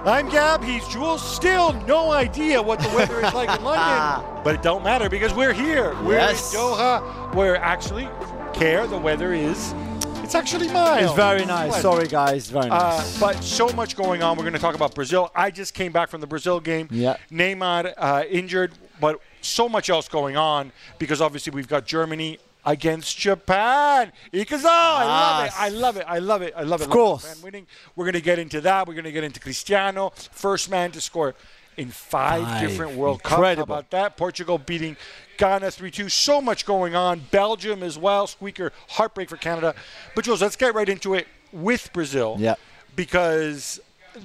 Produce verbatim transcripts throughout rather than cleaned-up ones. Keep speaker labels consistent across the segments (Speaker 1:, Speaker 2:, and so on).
Speaker 1: I'm Gab. He's Jules. Still no idea what the weather is like in London. But it don't matter because we're here. We're
Speaker 2: Yes.
Speaker 1: in Doha, where actually, care, the weather is, it's actually mild.
Speaker 2: It's very nice.
Speaker 1: Pleasant.
Speaker 2: Sorry, guys. Very
Speaker 1: Uh,
Speaker 2: nice.
Speaker 1: but so much going on. We're going to talk about Brazil. I just came back from the Brazil game.
Speaker 2: Yeah.
Speaker 1: Neymar uh, injured, but so much else going on because obviously we've got Germany against Japan. Ikazo, I love it. I love it. I love it. I love it.
Speaker 2: Of course.
Speaker 1: Japan winning. We're going to get into that. We're going to get into Cristiano, first man to score in five,
Speaker 2: Five.
Speaker 1: different World Cups. How
Speaker 2: Incredible.
Speaker 1: about that? Portugal beating Ghana three two. So much going on. Belgium as well. Squeaker, heartbreak for Canada. But Jules, let's get right into it with Brazil.
Speaker 2: Yeah.
Speaker 1: Because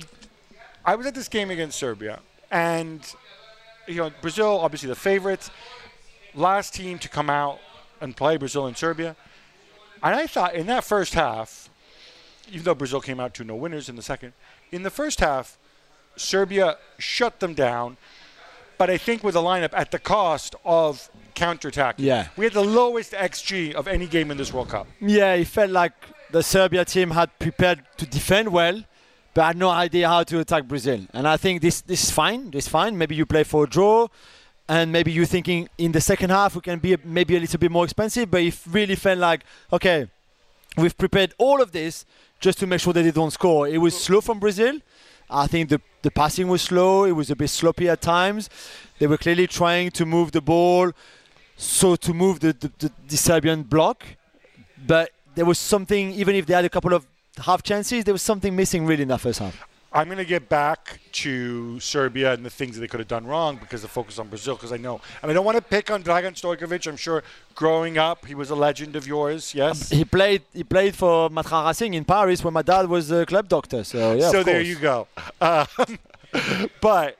Speaker 1: I was at this game against Serbia, and you know Brazil, obviously the favorites, last team to come out and play Brazil and Serbia. And I thought in that first half, even though Brazil came out to no winners in the second, in the first half, Serbia shut them down. But I think with a lineup at the cost of counterattack.
Speaker 2: Yeah.
Speaker 1: We had the lowest X G of any game in this World Cup.
Speaker 2: Yeah, it felt like the Serbia team had prepared to defend well, but had no idea how to attack Brazil. And I think this this is fine. This is fine. Maybe you play for a draw, and maybe you're thinking in the second half we can be a, maybe a little bit more expensive. But it really felt like, okay, we've prepared all of this just to make sure that they don't score. It was slow from Brazil. I think the, the passing was slow. It was a bit sloppy at times. They were clearly trying to move the ball, so to move the, the, the, the Serbian block. But there was something, even if they had a couple of half chances, there was something missing really in that first half.
Speaker 1: I'm going to get back to Serbia and the things that they could have done wrong because the focus on Brazil, because I know. And I don't want to pick on Dragan Stojkovic. I'm sure growing up, he was a legend of yours, yes?
Speaker 2: He played He played for Matra Racing in Paris when my dad was a club doctor. So, yeah,
Speaker 1: so
Speaker 2: of
Speaker 1: there
Speaker 2: course.
Speaker 1: you go. Um, but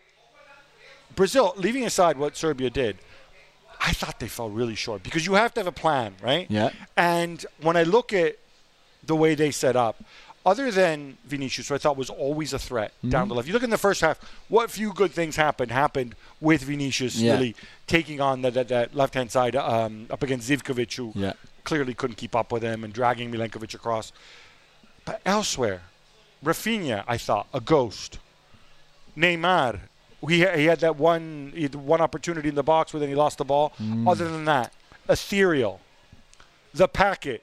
Speaker 1: Brazil, leaving aside what Serbia did, I thought they fell really short because you have to have a plan, right?
Speaker 2: Yeah.
Speaker 1: And when I look at the way they set up, other than Vinicius, who I thought was always a threat
Speaker 2: Mm-hmm.
Speaker 1: down the left. You look in the first half, what few good things happened happened with Vinicius
Speaker 2: Yeah.
Speaker 1: really taking on that, that, that left-hand side um, up against Zivkovic, who
Speaker 2: Yeah.
Speaker 1: clearly couldn't keep up with him, and dragging Milenkovic across. But elsewhere, Rafinha, I thought, a ghost. Neymar, he, he had that one, he had one opportunity in the box where then he lost the ball.
Speaker 2: Mm.
Speaker 1: Other than that, ethereal. The packet.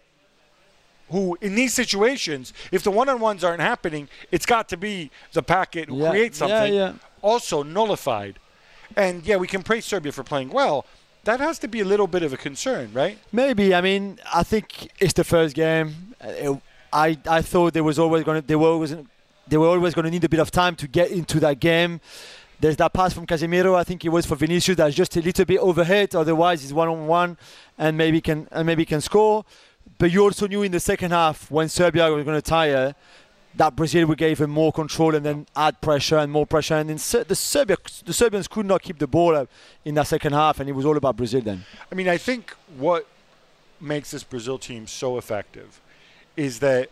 Speaker 1: Who, in these situations, if the one-on-ones aren't happening, it's got to be the packet who
Speaker 2: Yeah,
Speaker 1: creates
Speaker 2: yeah,
Speaker 1: something.
Speaker 2: yeah.
Speaker 1: Also nullified. And, yeah, we can praise Serbia for playing well. That has to be a little bit of a concern, right?
Speaker 2: Maybe. I mean, I think it's the first game. Uh, it- I I thought there was always going to they were always they were always going to need a bit of time to get into that game. There's that pass from Casemiro. I think it was for Vinicius. That's just a little bit overhit. Otherwise, he's one on one, and maybe can and maybe can score. But you also knew in the second half when Serbia was going to tire that Brazil would give even more control and then add pressure and more pressure. And then Ser- the Serbia, the Serbians could not keep the ball up in that second half, and it was all about Brazil then.
Speaker 1: I mean, I think what makes this Brazil team so effective is that,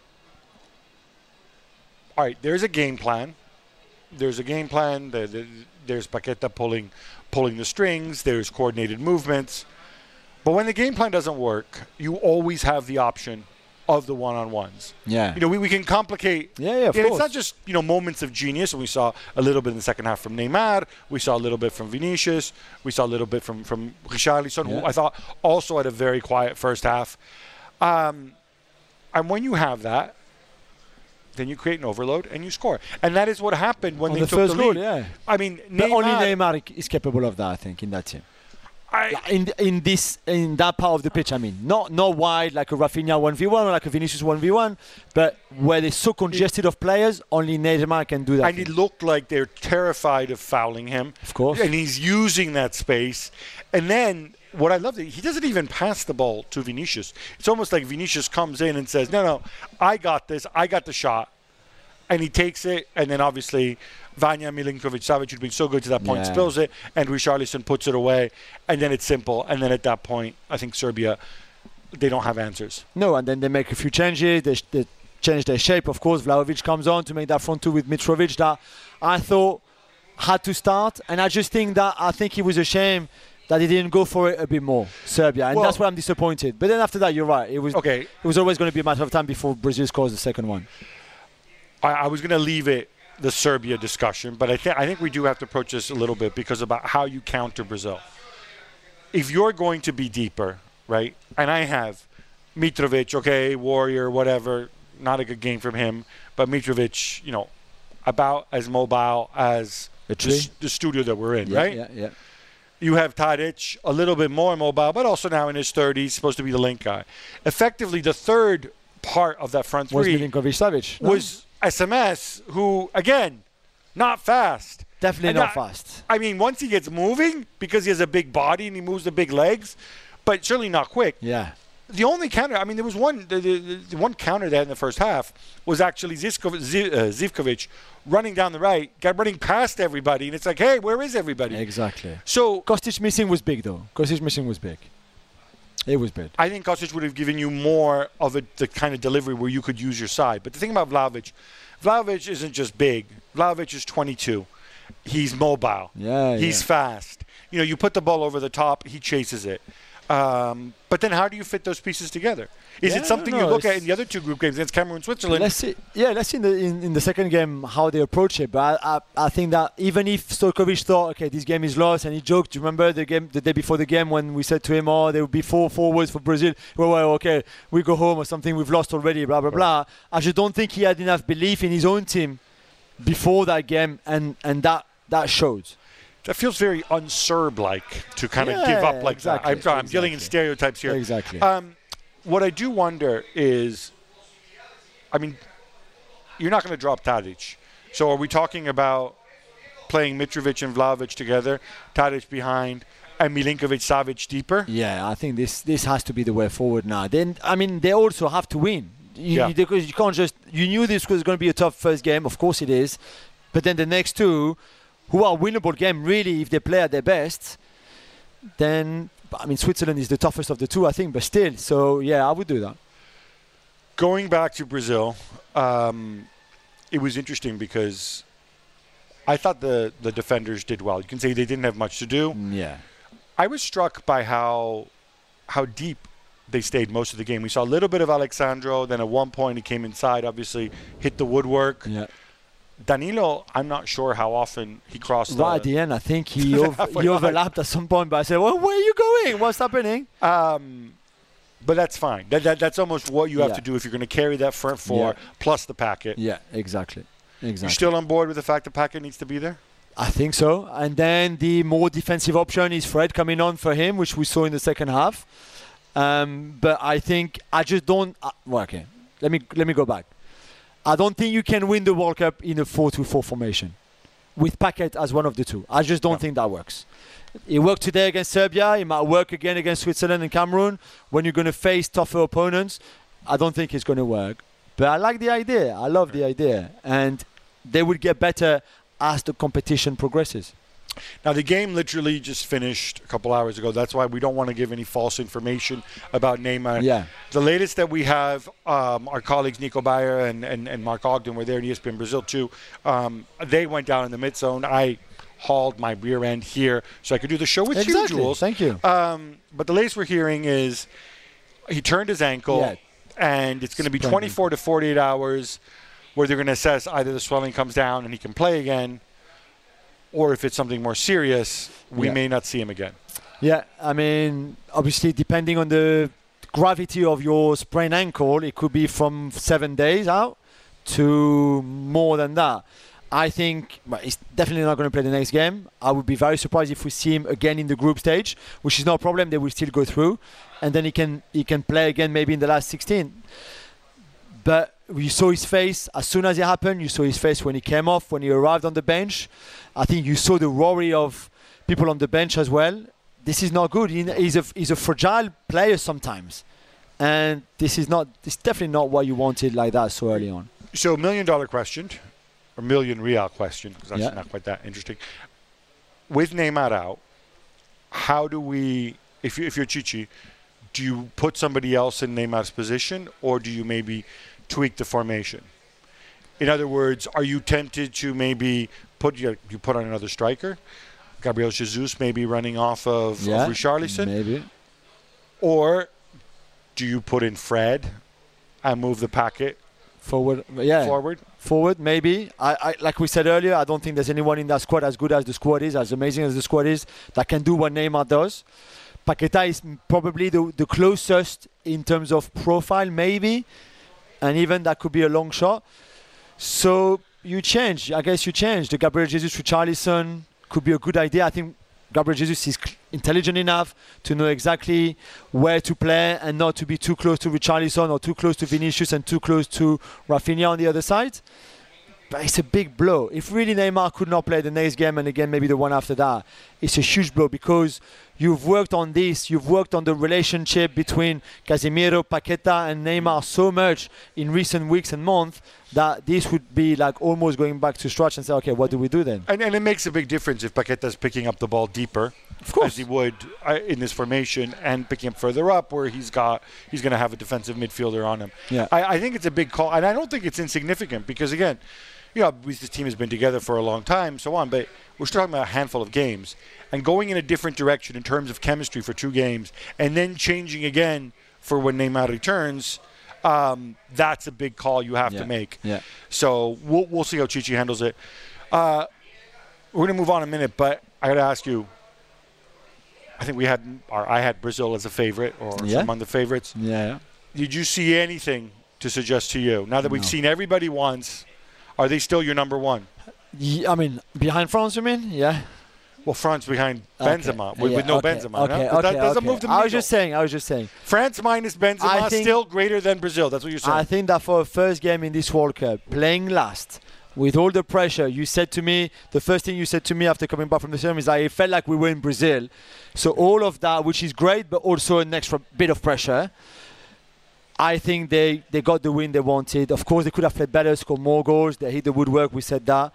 Speaker 1: all right, there's a game plan. There's a game plan. There- there- There's Paqueta pulling, pulling the strings. There's coordinated movements. But when the game plan doesn't work, you always have the option of the one-on-ones.
Speaker 2: Yeah.
Speaker 1: You know, we, we can complicate.
Speaker 2: Yeah, yeah, of
Speaker 1: and
Speaker 2: course.
Speaker 1: It's not just, you know, moments of genius. And we saw a little bit in the second half from Neymar. We saw a little bit from Vinicius. We saw a little bit from, from Richarlison,
Speaker 2: Yeah.
Speaker 1: who I thought also had a very quiet first half. Um, and when you have that, then you create an overload and you score. And that is what happened when
Speaker 2: On
Speaker 1: they
Speaker 2: the
Speaker 1: took
Speaker 2: first
Speaker 1: the
Speaker 2: goal,
Speaker 1: lead.
Speaker 2: yeah.
Speaker 1: I mean,
Speaker 2: But
Speaker 1: Neymar,
Speaker 2: only Neymar is capable of that, I think, in that team.
Speaker 1: I,
Speaker 2: In in this in that part of the pitch, I mean, not not wide like a Rafinha one v one or like a Vinicius one v one, but where they're so congested of players, only Neymar can do that.
Speaker 1: and it looked like they're terrified of fouling him.
Speaker 2: Of course.
Speaker 1: And he's using that space. And then what I love, he doesn't even pass the ball to Vinicius. It's almost like Vinicius comes in and says, no, no, I got this. I got the shot. And he takes it. And then obviously Vanja Milinkovic-Savic, who's been so good to that point,
Speaker 2: Yeah.
Speaker 1: spills it. And Richarlison puts it away. And then it's simple. And then at that point, I think Serbia, they don't have answers.
Speaker 2: No, and then they make a few changes. They, sh- they change their shape. Of course, Vlahovic comes on to make that front two with Mitrovic that I thought had to start. And I just think that I think it was a shame that he didn't go for it a bit more, Serbia. And
Speaker 1: Well-
Speaker 2: that's why I'm disappointed. But then after that, you're right. It was
Speaker 1: Okay.
Speaker 2: It was always going to be a matter of time before Brazil scores the second one.
Speaker 1: I, I was going to leave it the Serbia discussion, but I, th- I think we do have to approach this a little bit because about how you counter Brazil. If you're going to be deeper, right, and I have Mitrovic, okay, Warrior, whatever, not a good game from him, but Mitrovic, you know, about as mobile as the, the studio that we're in,
Speaker 2: yeah,
Speaker 1: right?
Speaker 2: Yeah, yeah.
Speaker 1: You have Tadic, a little bit more mobile, but also now in his thirties, supposed to be the link guy. Effectively, the third part of that front
Speaker 2: Was
Speaker 1: three
Speaker 2: Milinkovic-Savic. No?
Speaker 1: was S M S, who, again, not fast.
Speaker 2: Definitely
Speaker 1: And
Speaker 2: not
Speaker 1: I-
Speaker 2: fast.
Speaker 1: I mean, once he gets moving, because he has a big body and he moves the big legs, but certainly not quick.
Speaker 2: Yeah.
Speaker 1: The only counter, I mean, there was one, the, the, the one counter they had in the first half was actually Zivkovic, Ziv, uh, Zivkovic running down the right, got running past everybody, and it's like, hey, where is everybody?
Speaker 2: Exactly.
Speaker 1: So
Speaker 2: Kostic missing was big, though. Kostic missing was big. It was big.
Speaker 1: I think Kostic would have given you more of a, the kind of delivery where you could use your side. But the thing about Vlahovic, Vlahovic isn't just big. Vlahovic is twenty-two. He's mobile.
Speaker 2: Yeah,
Speaker 1: He's
Speaker 2: yeah.
Speaker 1: fast. You know, you put the ball over the top, he chases it. Um, but then how do you fit those pieces together? Is
Speaker 2: Yeah,
Speaker 1: it something
Speaker 2: no,
Speaker 1: you look at
Speaker 2: it's-
Speaker 1: in the other two group games against Cameroon, Switzerland?
Speaker 2: Let's see. Yeah, let's see in the in, in the second game how they approach it. But I, I, I think that even if Stojkovic thought, okay, this game is lost, and he joked. Do you remember the game the day before the game when we said to him, oh, there will be four forwards for Brazil? Well, well, okay, we go home or something. We've lost already. Blah blah blah. I just don't think he had enough belief in his own team before that game, and and that that showed.
Speaker 1: That feels very un-Serb-like to kind of
Speaker 2: Yeah,
Speaker 1: give up like
Speaker 2: exactly,
Speaker 1: that. I'm sorry, I'm dealing in
Speaker 2: exactly.
Speaker 1: stereotypes here.
Speaker 2: Exactly.
Speaker 1: Um, what I do wonder is, I mean, you're not going to drop Tadic. So are we talking about playing Mitrovic and Vlahovic together, Tadic behind, and Milinkovic-Savic deeper?
Speaker 2: Yeah, I think this this has to be the way forward now. Then I mean, they also have to win. You,
Speaker 1: Yeah.
Speaker 2: you- because you can't just. You knew this was going to be a tough first game. Of course it is, but then the next two, who are winnable game really if they play at their best, then I mean Switzerland is the toughest of the two, I think. But still, so yeah, I would do that.
Speaker 1: Going back to Brazil, um, it was interesting because I thought the, the defenders did well. You can say they didn't have much to do.
Speaker 2: Yeah.
Speaker 1: I was struck by how how deep they stayed most of the game. We saw a little bit of Alexandro, then at one point he came inside, obviously hit the woodwork.
Speaker 2: Yeah.
Speaker 1: Danilo, I'm not sure how often he crossed
Speaker 2: Right at
Speaker 1: the...
Speaker 2: the end, I think he ov-
Speaker 1: halfway
Speaker 2: he
Speaker 1: line.
Speaker 2: overlapped at some point. But I said, "Well, where are you going? What's happening?"
Speaker 1: Um, but that's fine. That, that That's almost what you have
Speaker 2: Yeah.
Speaker 1: to do if you're going to carry that front four
Speaker 2: Yeah.
Speaker 1: plus the packet.
Speaker 2: Yeah, exactly. Exactly.
Speaker 1: You still on board with the fact the packet needs to be there?
Speaker 2: I think so. And then the more defensive option is Fred coming on for him, which we saw in the second half. Um, but I think I just don't. Uh, well, okay, let me let me go back. I don't think you can win the World Cup in a four two four formation with Paquet as one of the two. I just don't
Speaker 1: No.
Speaker 2: think that works. It worked today against Serbia. It might work again against Switzerland and Cameroon. When you're going to face tougher opponents, I don't think it's going to work. But I like the idea. I love the idea. And they will get better as the competition progresses.
Speaker 1: Now, the game literally just finished a couple hours ago. That's why we don't want to give any false information about Neymar.
Speaker 2: Yeah.
Speaker 1: The latest that we have, um, our colleagues Nico Bayer and, and, and Mark Ogden were there in E S P N Brazil too. Um, they went down in the mid zone. I hauled my rear end here so I could do the show with
Speaker 2: Exactly.
Speaker 1: you, Jules.
Speaker 2: Thank you.
Speaker 1: Um, but the latest we're hearing is he turned his ankle,
Speaker 2: Yeah.
Speaker 1: and it's going to be
Speaker 2: Sprained
Speaker 1: twenty-four to forty-eight hours where they're going to assess either the swelling comes down and he can play again, or if it's something more serious, we
Speaker 2: Yeah.
Speaker 1: may not see him again.
Speaker 2: Yeah, I mean, obviously, depending on the gravity of your sprained ankle, it could be from seven days out to more than that. I think well, he's definitely not going to play the next game. I would be very surprised if we see him again in the group stage, which is no problem. They will still go through, and then he can he can play again maybe in the last sixteen. But you saw his face as soon as it happened. You saw his face when he came off, when he arrived on the bench. I think you saw the worry of people on the bench as well. This is not good. He- He's a he's a fragile player sometimes, and this is not. This is definitely not what you wanted like that so early on.
Speaker 1: So, million dollar question, or million real question, because that's
Speaker 2: Yeah.
Speaker 1: not quite that interesting. With Neymar out, how do we, if, you, if you're Chichi, do you put somebody else in Neymar's position, or do you maybe tweak the formation? In other words, are you tempted to maybe put you, you put on another striker? Gabriel Jesus maybe running off of,
Speaker 2: Yeah,
Speaker 1: of Richarlison?
Speaker 2: maybe.
Speaker 1: Or do you put in Fred and move the packet
Speaker 2: Forward, yeah.
Speaker 1: Forward.
Speaker 2: Forward, maybe. I, I, like we said earlier, I don't think there's anyone in that squad as good as the squad is, as amazing as the squad is, that can do what Neymar does. Paqueta is probably the, the closest in terms of profile, maybe, and even that could be a long shot. So you change. I guess you change. The Gabriel Jesus to Richarlison could be a good idea. I think Gabriel Jesus is intelligent enough to know exactly where to play and not to be too close to Richarlison or too close to Vinicius and too close to Rafinha on the other side. But it's a big blow. If really Neymar could not play the next game and again maybe the one after that, it's a huge blow because you've worked on this, you've worked on the relationship between Casemiro, Paqueta and Neymar so much in recent weeks and months that this would be like almost going back to scratch and say, okay, what do we do then?
Speaker 1: And, and it makes a big difference if Paqueta's picking up the ball deeper,
Speaker 2: of course,
Speaker 1: as he would uh, in this formation, and picking up further up where he's got he's going to have a defensive midfielder on him.
Speaker 2: Yeah.
Speaker 1: I, I think it's a big call, and I don't think it's insignificant because again, you know, this team has been together for a long time, so on, but we're still talking about a handful of games, and going in a different direction in terms of chemistry for two games, and then changing again for when Neymar returns. Um, that's a big call you have
Speaker 2: yeah.
Speaker 1: to make.
Speaker 2: Yeah.
Speaker 1: So we'll we'll see how Chichi handles it. Uh, we're gonna move on in a minute, but I gotta ask you. I think we had, or I had Brazil as a favorite, or
Speaker 2: Yeah.
Speaker 1: among the favorites.
Speaker 2: Yeah.
Speaker 1: Did you see anything to suggest to you now that we've
Speaker 2: No.
Speaker 1: seen everybody once? Are they still your number one?
Speaker 2: yeah. I mean, behind France, you mean? Yeah.
Speaker 1: Well, France behind
Speaker 2: Okay.
Speaker 1: Benzema with,
Speaker 2: Yeah,
Speaker 1: with no
Speaker 2: okay,
Speaker 1: Benzema.
Speaker 2: Okay,
Speaker 1: no?
Speaker 2: okay,
Speaker 1: But that doesn't
Speaker 2: okay.
Speaker 1: move the
Speaker 2: I was
Speaker 1: needle.
Speaker 2: just saying. I was just saying.
Speaker 1: France minus Benzema
Speaker 2: I think-
Speaker 1: still greater than Brazil. That's what you're saying.
Speaker 2: I think that for a first game in this World Cup, playing last, with all the pressure, you said to me, the first thing you said to me after coming back from the ceremony is that it felt like we were in Brazil. So all of that, which is great, but also an extra bit of pressure. I think they, they got the win they wanted. Of course, they could have played better, scored more goals. They hit the woodwork. We said that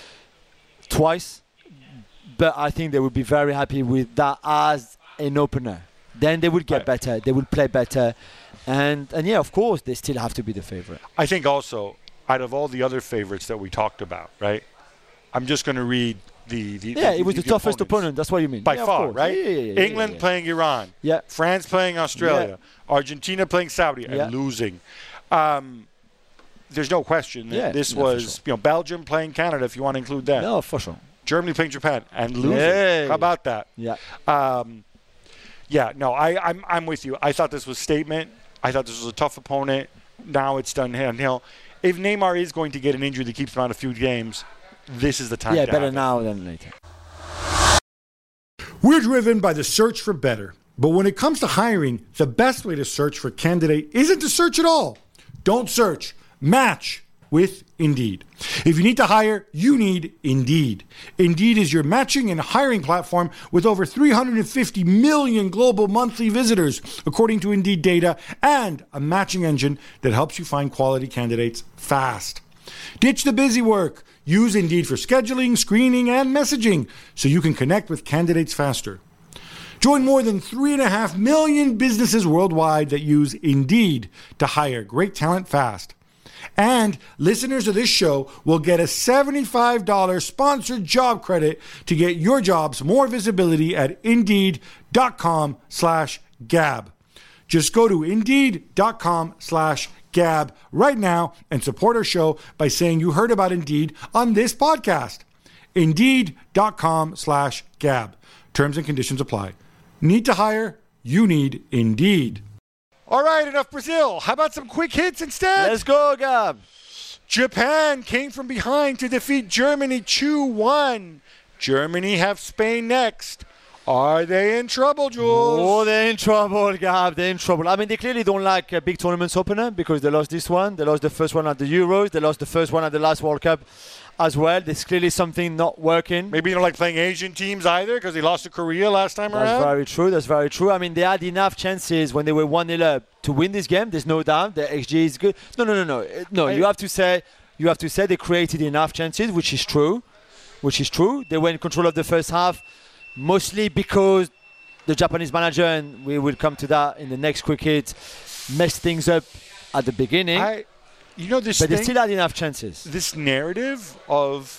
Speaker 2: twice. But I think they would be very happy with that as an opener. Then they would get
Speaker 1: Right.
Speaker 2: better. They would play better. And, and yeah, of course, they still have to be the favorite.
Speaker 1: I think also, out of all the other favorites that we talked about, right? I'm just going to read the, the
Speaker 2: Yeah,
Speaker 1: the,
Speaker 2: it was the,
Speaker 1: the
Speaker 2: toughest
Speaker 1: opponents.
Speaker 2: opponent. That's what you mean.
Speaker 1: By
Speaker 2: Yeah, of
Speaker 1: far,
Speaker 2: course.
Speaker 1: right?
Speaker 2: Yeah, yeah, yeah, yeah,
Speaker 1: England
Speaker 2: yeah.
Speaker 1: playing Iran.
Speaker 2: Yeah.
Speaker 1: France playing Australia. Argentina playing Saudi
Speaker 2: Yeah.
Speaker 1: and losing. Um, there's no question. that
Speaker 2: Yeah,
Speaker 1: this
Speaker 2: no, for
Speaker 1: was
Speaker 2: sure.
Speaker 1: you know Belgium playing Canada, if you want to include that.
Speaker 2: No, for sure.
Speaker 1: Germany playing Japan and losing.
Speaker 2: Hey.
Speaker 1: How about that?
Speaker 2: Yeah.
Speaker 1: Um, yeah, no, I, I'm I'm with you. I thought this was statement. I thought this was a tough opponent. Now it's done downhill. If Neymar is going to get an injury that keeps him out a few games, this is the time
Speaker 2: Yeah,
Speaker 1: to
Speaker 2: better
Speaker 1: have it.
Speaker 2: now than later.
Speaker 3: We're driven by the search for better. But when it comes to hiring, the best way to search for a candidate isn't to search at all. Don't search. Match with Indeed. If you need to hire, you need Indeed. Indeed is your matching and hiring platform with over three hundred fifty million global monthly visitors, according to Indeed data, and a matching engine that helps you find quality candidates fast. Ditch the busy work. Use Indeed for scheduling, screening, and messaging so you can connect with candidates faster. Join more than three and a half million businesses worldwide that use Indeed to hire great talent fast. And listeners of this show will get a seventy-five dollars sponsored job credit to get your jobs more visibility at Indeed.com slash Gab. Just go to Indeed.com slash Gab right now and support our show by saying you heard about Indeed on this podcast. Indeed.com slash Gab. Terms and conditions apply. Need to hire? You need Indeed.
Speaker 1: All right, enough Brazil. How about some quick hits instead?
Speaker 2: Let's go, Gab.
Speaker 1: Japan came from behind to defeat Germany two one. Germany have Spain next. Are they in trouble, Jules?
Speaker 2: Oh, they're in trouble, Gab. They're in trouble. I mean, they clearly don't like a big tournaments opener because they lost this one. They lost the first one at the Euros. They lost the first one at the last World Cup as well. There's clearly something not working.
Speaker 1: Maybe you don't like playing Asian teams either because they lost to Korea last time
Speaker 2: That's
Speaker 1: around.
Speaker 2: very true. That's very true. I mean, they had enough chances when they were one nil up to win this game. There's no doubt. The X G is good. No, no, no, no. Uh, No,
Speaker 1: I-
Speaker 2: you have to say you have to say they created enough chances, which is true. Which is true. They were in control of the first half, mostly because the Japanese manager, and we will come to that in the next quick hit, messed things up at the beginning.
Speaker 1: I, you know this
Speaker 2: but they
Speaker 1: thing,
Speaker 2: still had enough chances.
Speaker 1: this narrative of,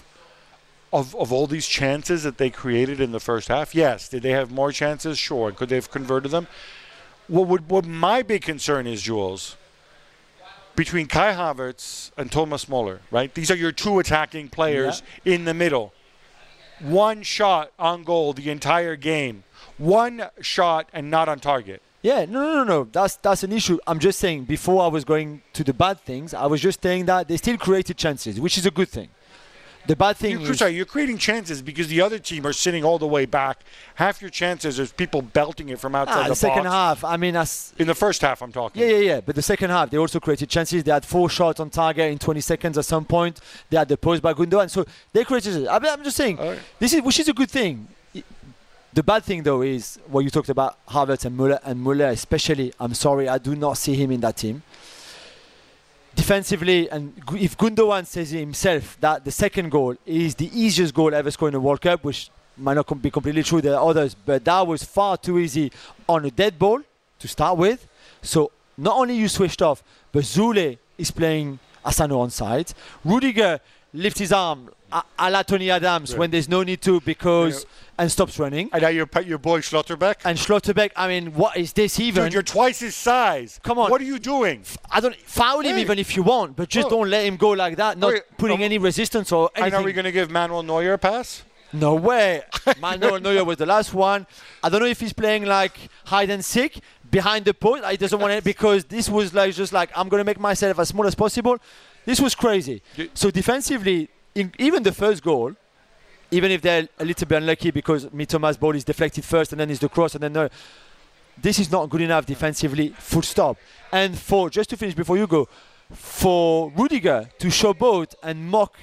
Speaker 1: of of all these chances that they created in the first half. Yes, did they have more chances? Sure. Could they have converted them? What would what my big concern is, Jules, between Kai Havertz and Thomas Muller, right? These are your two attacking players
Speaker 2: Yeah.
Speaker 1: in the middle. One shot on goal the entire game. One shot and not on target.
Speaker 2: Yeah, no, no, no, no. That's that's an issue. I'm just saying. Before I was going to the bad things, I was just saying that they still created chances, which is a good thing. The bad thing
Speaker 1: You're,
Speaker 2: is,
Speaker 1: sorry, you're creating chances because the other team are sitting all the way back. Half your chances is people belting it from outside
Speaker 2: ah,
Speaker 1: the,
Speaker 2: the second
Speaker 1: box.
Speaker 2: half. I mean, as
Speaker 1: In the first half, I'm talking.
Speaker 2: yeah, yeah, yeah. But the second half, they also created chances. They had four shots on target in twenty seconds at some point. They had the post by Gundogan, so they created. I mean, I'm just saying,
Speaker 1: All right.
Speaker 2: this is which is a good thing. The bad thing, though, is what you talked about Havertz and Muller, and Muller especially. I'm sorry, I do not see him in that team. Defensively, and Gu- if Gundogan says himself that the second goal is the easiest goal ever scored in the World Cup, which might not com- be completely true, there are others, but that was far too easy on a dead ball to start with. So not only you switched off, but Zule is playing Asano on side. Rudiger lifts his arm a, a la Tony Adams
Speaker 1: Yeah.
Speaker 2: when there's no need to because
Speaker 1: Yeah.
Speaker 2: and stops running.
Speaker 1: And now your, your boy Schlotterbeck.
Speaker 2: And Schlotterbeck, I mean, what is this even?
Speaker 1: Dude, you're twice his size.
Speaker 2: Come on.
Speaker 1: What are you doing?
Speaker 2: I don't foul him
Speaker 1: Hey.
Speaker 2: even if you want, but just
Speaker 1: Oh.
Speaker 2: don't let him go like that. Not
Speaker 1: Wait,
Speaker 2: putting
Speaker 1: um,
Speaker 2: any resistance or
Speaker 1: And
Speaker 2: anything.
Speaker 1: are we going to give Manuel Neuer a pass?
Speaker 2: No way. Manuel Neuer was the last one. I don't know if he's playing like hide and seek behind the post. He doesn't want it because this was like just like I'm going to make myself as small as possible. This was crazy.
Speaker 1: Y-
Speaker 2: So defensively, in, even the first goal, even if they're a little bit unlucky because Mitoma's ball is deflected first and then it's the cross and then the, this is not good enough defensively, full stop. And for, just to finish before you go, for Rudiger to showboat and mock,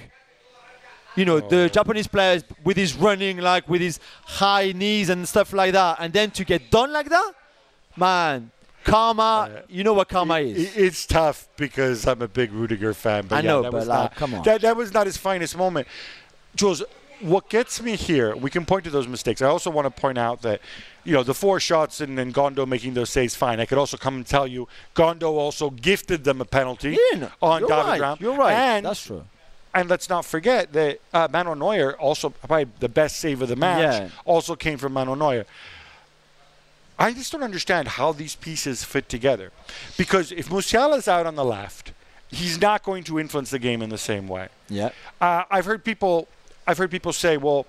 Speaker 2: you know, the Japanese players with his running, like with his high knees and stuff like that, and then to get done like that, man, karma,
Speaker 1: Yeah.
Speaker 2: you know what karma
Speaker 1: I-
Speaker 2: is.
Speaker 1: It's tough because I'm a big Rudiger fan. But
Speaker 2: I
Speaker 1: yeah,
Speaker 2: know,
Speaker 1: that
Speaker 2: but
Speaker 1: was
Speaker 2: like,
Speaker 1: not,
Speaker 2: come on.
Speaker 1: That, that was not his finest moment. Jules, what gets me here, we can point to those mistakes. I also want to point out that, you know, the four shots and then Gondo making those saves, fine. I could also come and tell you Gondo also gifted them a penalty
Speaker 2: Yeah, no,
Speaker 1: on
Speaker 2: you're
Speaker 1: David
Speaker 2: right,
Speaker 1: Raum.
Speaker 2: You're right.
Speaker 1: And,
Speaker 2: That's true.
Speaker 1: and let's not forget that uh, Manuel Neuer, also probably the best save of the match,
Speaker 2: Yeah.
Speaker 1: also came from Manuel Neuer. I just don't understand how these pieces fit together. Because if Musiala's out on the left, he's not going to influence the game in the same way.
Speaker 2: Yeah.
Speaker 1: Uh, I've heard people, I've heard people say, well,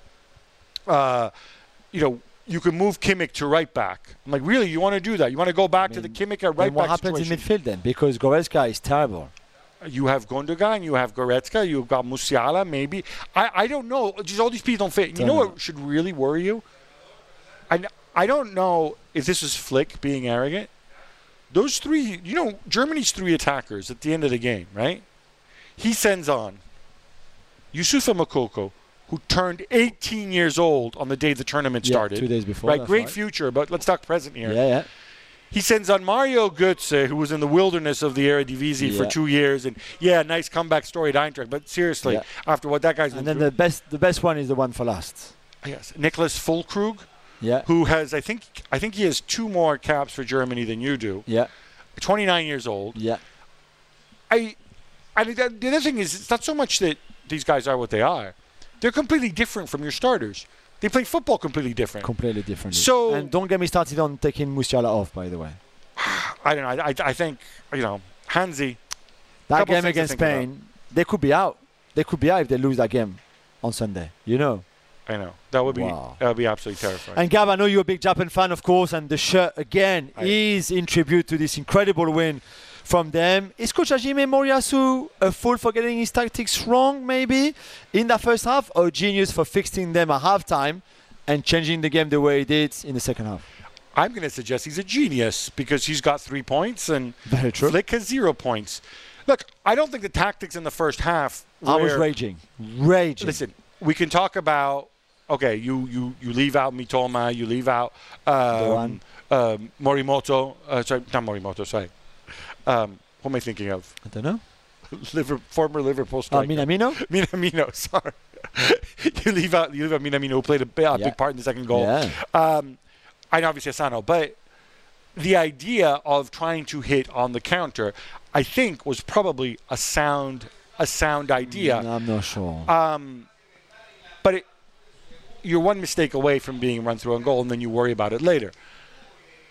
Speaker 1: uh, you know, you can move Kimmich to right back. I'm like, really? You want to do that? You want to go back to the Kimmich at right
Speaker 2: Then what
Speaker 1: back
Speaker 2: happens
Speaker 1: situation?
Speaker 2: in midfield then? Because Goretzka is terrible.
Speaker 1: You have Gundogan, you have Goretzka, you've got Musiala, maybe. I, I don't know. Just all these people don't fit. You
Speaker 2: Don't
Speaker 1: know
Speaker 2: know.
Speaker 1: what should really worry you? I, n- I don't know if this is Flick being arrogant. Those three, you know, Germany's three attackers at the end of the game, right? He sends on Yusufa Mokoko, who turned eighteen years old on the day the tournament
Speaker 2: Yeah,
Speaker 1: started.
Speaker 2: two days before,
Speaker 1: Right,
Speaker 2: that's
Speaker 1: great
Speaker 2: right.
Speaker 1: future, but let's talk present here.
Speaker 2: Yeah, yeah.
Speaker 1: He sends on Mario Götze, who was in the wilderness of the Eredivisie for
Speaker 2: Yeah.
Speaker 1: two years, and yeah, nice comeback story at Eintracht. But seriously,
Speaker 2: Yeah.
Speaker 1: after what that guy's
Speaker 2: And
Speaker 1: been
Speaker 2: then
Speaker 1: through,
Speaker 2: the best, the best one is the one for last.
Speaker 1: yes, Nicholas Füllkrug,
Speaker 2: Yeah.
Speaker 1: who has, I think, I think he has two more caps for Germany than you do.
Speaker 2: Yeah.
Speaker 1: twenty-nine years old.
Speaker 2: Yeah.
Speaker 1: I, I mean, the other thing is, it's not so much that these guys are what they are; they're completely different from your starters. They play football completely different.
Speaker 2: Completely different.
Speaker 1: So-
Speaker 2: and don't get me started on taking Musiala off, by the way.
Speaker 1: I don't know. I, I think you know, Hansi.
Speaker 2: That
Speaker 1: Couple
Speaker 2: game
Speaker 1: things to
Speaker 2: against
Speaker 1: think about.
Speaker 2: Spain, they could be out. They could be out if they lose that game on Sunday. You know.
Speaker 1: I know that would be
Speaker 2: Wow.
Speaker 1: that would be absolutely terrifying.
Speaker 2: And Gab, I know you're a big Japan fan, of course, and the shirt again
Speaker 1: I-
Speaker 2: is in tribute to this incredible win from them. Is Coach Hajime Moriyasu a fool for getting his tactics wrong, maybe, in that first half, or a genius for fixing them at halftime and changing the game the way he did in the second half?
Speaker 1: I'm going to suggest he's a genius because he's got three points and
Speaker 2: Very true.
Speaker 1: Flick has zero points. Look, I don't think the tactics in the first half.
Speaker 2: I was
Speaker 1: were-
Speaker 2: raging, raging.
Speaker 1: Listen, we can talk about. Okay, you you you leave out Mitoma, you leave out um, um, Morimoto. Uh, sorry, not Morimoto. Sorry. Um, what am I thinking of?
Speaker 2: I don't know.
Speaker 1: Liver, former Liverpool
Speaker 2: Uh,
Speaker 1: striker.
Speaker 2: Minamino?
Speaker 1: Minamino. Sorry. you leave out you leave out Minamino, who played a, bi- a
Speaker 2: Yeah.
Speaker 1: big part in the second goal.
Speaker 2: Yeah.
Speaker 1: Um, I know obviously Asano, but the idea of trying to hit on the counter, I think, was probably a sound a sound idea.
Speaker 2: No, I'm not sure.
Speaker 1: Um, but it, you're one mistake away from being run through on goal, and then you worry about it later.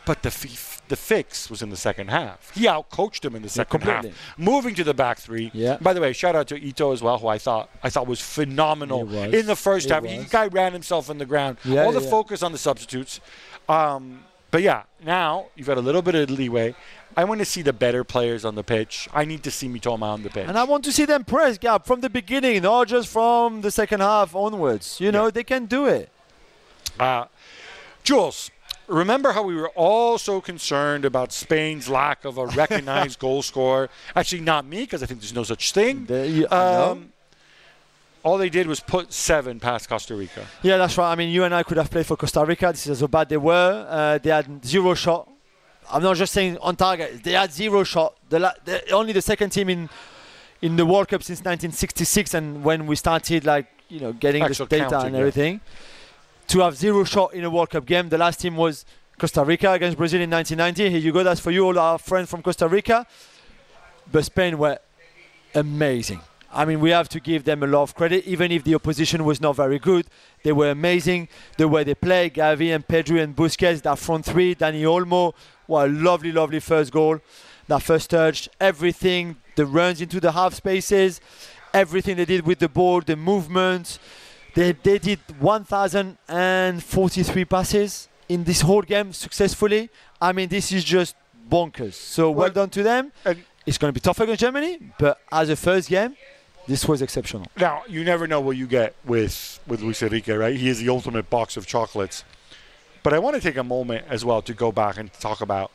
Speaker 1: But the f- the fix was in the second half. He outcoached him in the second half,
Speaker 2: completely.
Speaker 1: moving to the back three.
Speaker 2: Yeah.
Speaker 1: By the way, shout out to Ito as well, who I thought I thought was phenomenal
Speaker 2: He was.
Speaker 1: in the first
Speaker 2: He
Speaker 1: half.
Speaker 2: was.
Speaker 1: The guy ran himself in the ground.
Speaker 2: Yeah,
Speaker 1: All the
Speaker 2: yeah.
Speaker 1: focus on the substitutes. Um, but yeah, now you've got a little bit of leeway. I want to see the better players on the pitch. I need to see Mitoma on the pitch.
Speaker 2: And I want to see them press, Gab, from the beginning, not just from the second half onwards. You know,
Speaker 1: Yeah.
Speaker 2: they can do it.
Speaker 1: Uh, Jules, remember how we were all so concerned about Spain's lack of a recognized goal scorer? Actually, not me, because I think there's no such thing.
Speaker 2: The- yeah, I know.
Speaker 1: Um, all they did was put seven past Costa Rica.
Speaker 2: Yeah, that's right. I mean, you and I could have played for Costa Rica. This is how bad they were. Uh, they had zero shot. I'm not just saying on target. They had zero shot. The la- the, only the second team in in the World Cup since nineteen sixty-six, and when we started, like, you know, getting
Speaker 1: Actual
Speaker 2: the data
Speaker 1: counting,
Speaker 2: and
Speaker 1: yeah.
Speaker 2: everything, to have zero shot in a World Cup game. The last team was Costa Rica against Brazil in nineteen ninety. Here you go. That's for you, all our friends from Costa Rica. But Spain were amazing. I mean, we have to give them a lot of credit, even if the opposition was not very good. They were amazing. The way they play, Gavi and Pedri and Busquets, that front three, Dani Olmo, what a lovely, lovely first goal. That first touch, everything, the runs into the half spaces, everything they did with the ball, the movement. They, they did one thousand forty-three passes in this whole game successfully. I mean, this is just bonkers. So well,
Speaker 1: Well,
Speaker 2: done to them.
Speaker 1: and-
Speaker 2: It's going to be tough against Germany, but as a first game, this was exceptional.
Speaker 1: Now, you never know what you get with, with Luis Enrique, right? He is the ultimate box of chocolates. But I want to take a moment as well to go back and talk about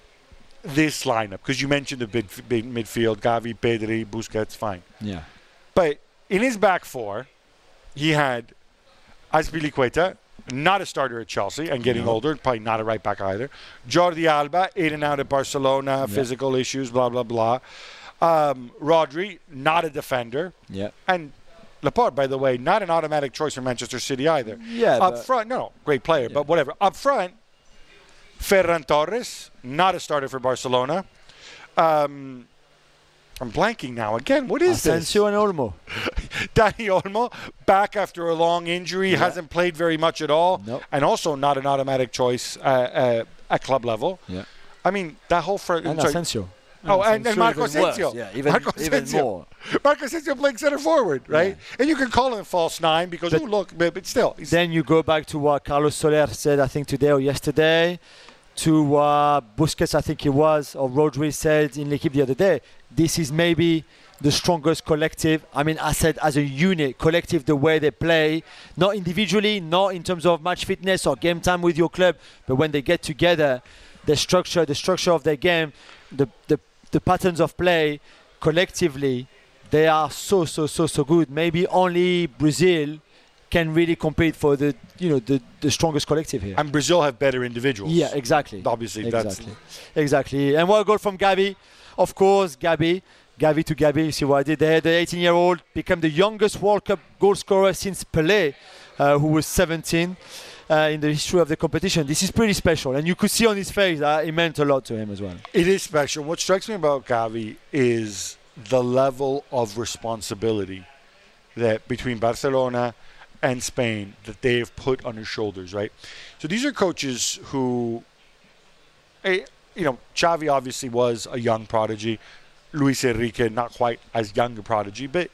Speaker 1: this lineup, because you mentioned the big, big midfield, Gavi, Pedri, Busquets, fine.
Speaker 2: Yeah.
Speaker 1: But in his back four, he had Azpilicueta, not a starter at Chelsea and getting
Speaker 2: No.
Speaker 1: older, probably not a right back either. Jordi Alba, in and out at Barcelona,
Speaker 2: Yeah.
Speaker 1: physical issues, blah, blah, blah. Um, Rodri, not a defender.
Speaker 2: Yeah.
Speaker 1: And Laporte, by the way, not an automatic choice for Manchester City either.
Speaker 2: Yeah,
Speaker 1: Up
Speaker 2: but-
Speaker 1: front, no, great player,
Speaker 2: Yeah.
Speaker 1: but whatever. Up front, Ferran Torres, not a starter for Barcelona. Um, I'm blanking now. Again, what is this?
Speaker 2: Asensio and Olmo.
Speaker 1: Dani Olmo, back after a long injury,
Speaker 2: Yeah.
Speaker 1: hasn't played very much at all,
Speaker 2: No.
Speaker 1: and also not an automatic choice uh, uh, at club level.
Speaker 2: Yeah.
Speaker 1: I mean, that whole front.
Speaker 2: And
Speaker 1: sorry.
Speaker 2: Asensio.
Speaker 1: Oh, and, and
Speaker 2: Asensio
Speaker 1: Marco
Speaker 2: even worse.
Speaker 1: Asensio.
Speaker 2: Yeah, even,
Speaker 1: Marco
Speaker 2: even
Speaker 1: Asensio.
Speaker 2: more.
Speaker 1: Marco Asensio playing center forward, right? And you can call him false nine because,
Speaker 2: But-
Speaker 1: oh, look, but, but still. He's,
Speaker 2: Then you go back to what Carlos Soler said, I think today or yesterday, to uh, Busquets, I think it was, or Rodri said in L'Equipe the other day. This is maybe the strongest collective. I mean, I said as a unit, collective, the way they play, not individually, not in terms of match fitness or game time with your club, but when they get together, the structure, the structure of their game, the the, the patterns of play, collectively, they are so so so so good. Maybe only Brazil can really compete for the you know the, the strongest collective here.
Speaker 1: and Brazil have better individuals.
Speaker 2: Yeah, exactly.
Speaker 1: Obviously, that's-
Speaker 2: exactly, exactly. And what a goal from Gavi, of course, Gavi, Gavi to Gavi. You see what I did there? The eighteen-year-old became the youngest World Cup goal scorer since Pelé, uh, who was seventeen. Uh, in the history of the competition. This is pretty special, and you could see on his face that it meant a lot to him as well.
Speaker 1: It is special. What strikes me about Gavi is the level of responsibility that between Barcelona and Spain that they have put on his shoulders, right? So these are coaches who, eh, you know, Xavi obviously was a young prodigy. Luis Enrique, not quite as young a prodigy, but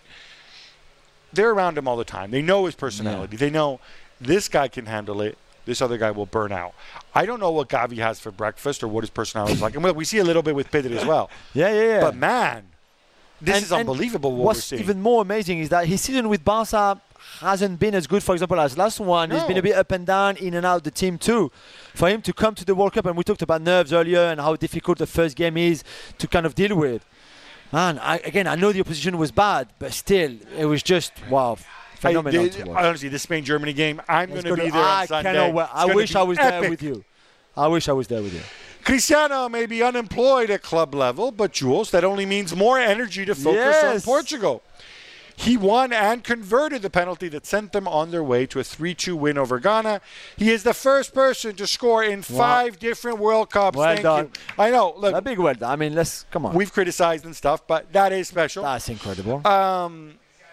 Speaker 1: they're around him all the time. They know his personality. They know this guy can handle it. This other guy will burn out. I don't know what Gavi has for breakfast or what his personality is like. And we see a little bit with Pedri as well.
Speaker 2: Yeah, yeah, yeah.
Speaker 1: But man, this
Speaker 2: And-
Speaker 1: is
Speaker 2: and
Speaker 1: unbelievable what we're
Speaker 2: What's
Speaker 1: seeing.
Speaker 2: even more amazing is that his season with Barca hasn't been as good, for example, as last one. He's
Speaker 1: No.
Speaker 2: been a bit up and down, in and out the team too. For him to come to the World Cup, and we talked about nerves earlier and how difficult the first game is to kind of deal with. Man, I, again, I know the opposition was bad, but still, it was just, wow,
Speaker 1: Hey,
Speaker 2: phenomenal
Speaker 1: the-
Speaker 2: to watch.
Speaker 1: honestly, the Spain-Germany game, I'm going
Speaker 2: It's
Speaker 1: to
Speaker 2: gonna-
Speaker 1: be there on
Speaker 2: I
Speaker 1: Sunday.
Speaker 2: cannot wait.
Speaker 1: It's
Speaker 2: I
Speaker 1: gonna
Speaker 2: wish
Speaker 1: be
Speaker 2: I was there
Speaker 1: epic.
Speaker 2: with you. I wish I was there with you.
Speaker 1: Cristiano may be unemployed at club level, but Jules, that only means more energy to focus on
Speaker 2: Yes.
Speaker 1: Portugal. He won and converted the penalty that sent them on their way to a three two win over Ghana. He is the first person to score in five different World Cups.
Speaker 2: Well
Speaker 1: Thank
Speaker 2: done.
Speaker 1: you. I know. Look,
Speaker 2: A big word. I mean, let's come on.
Speaker 1: we've criticized and stuff, but that is special.
Speaker 2: That's incredible.
Speaker 1: Um,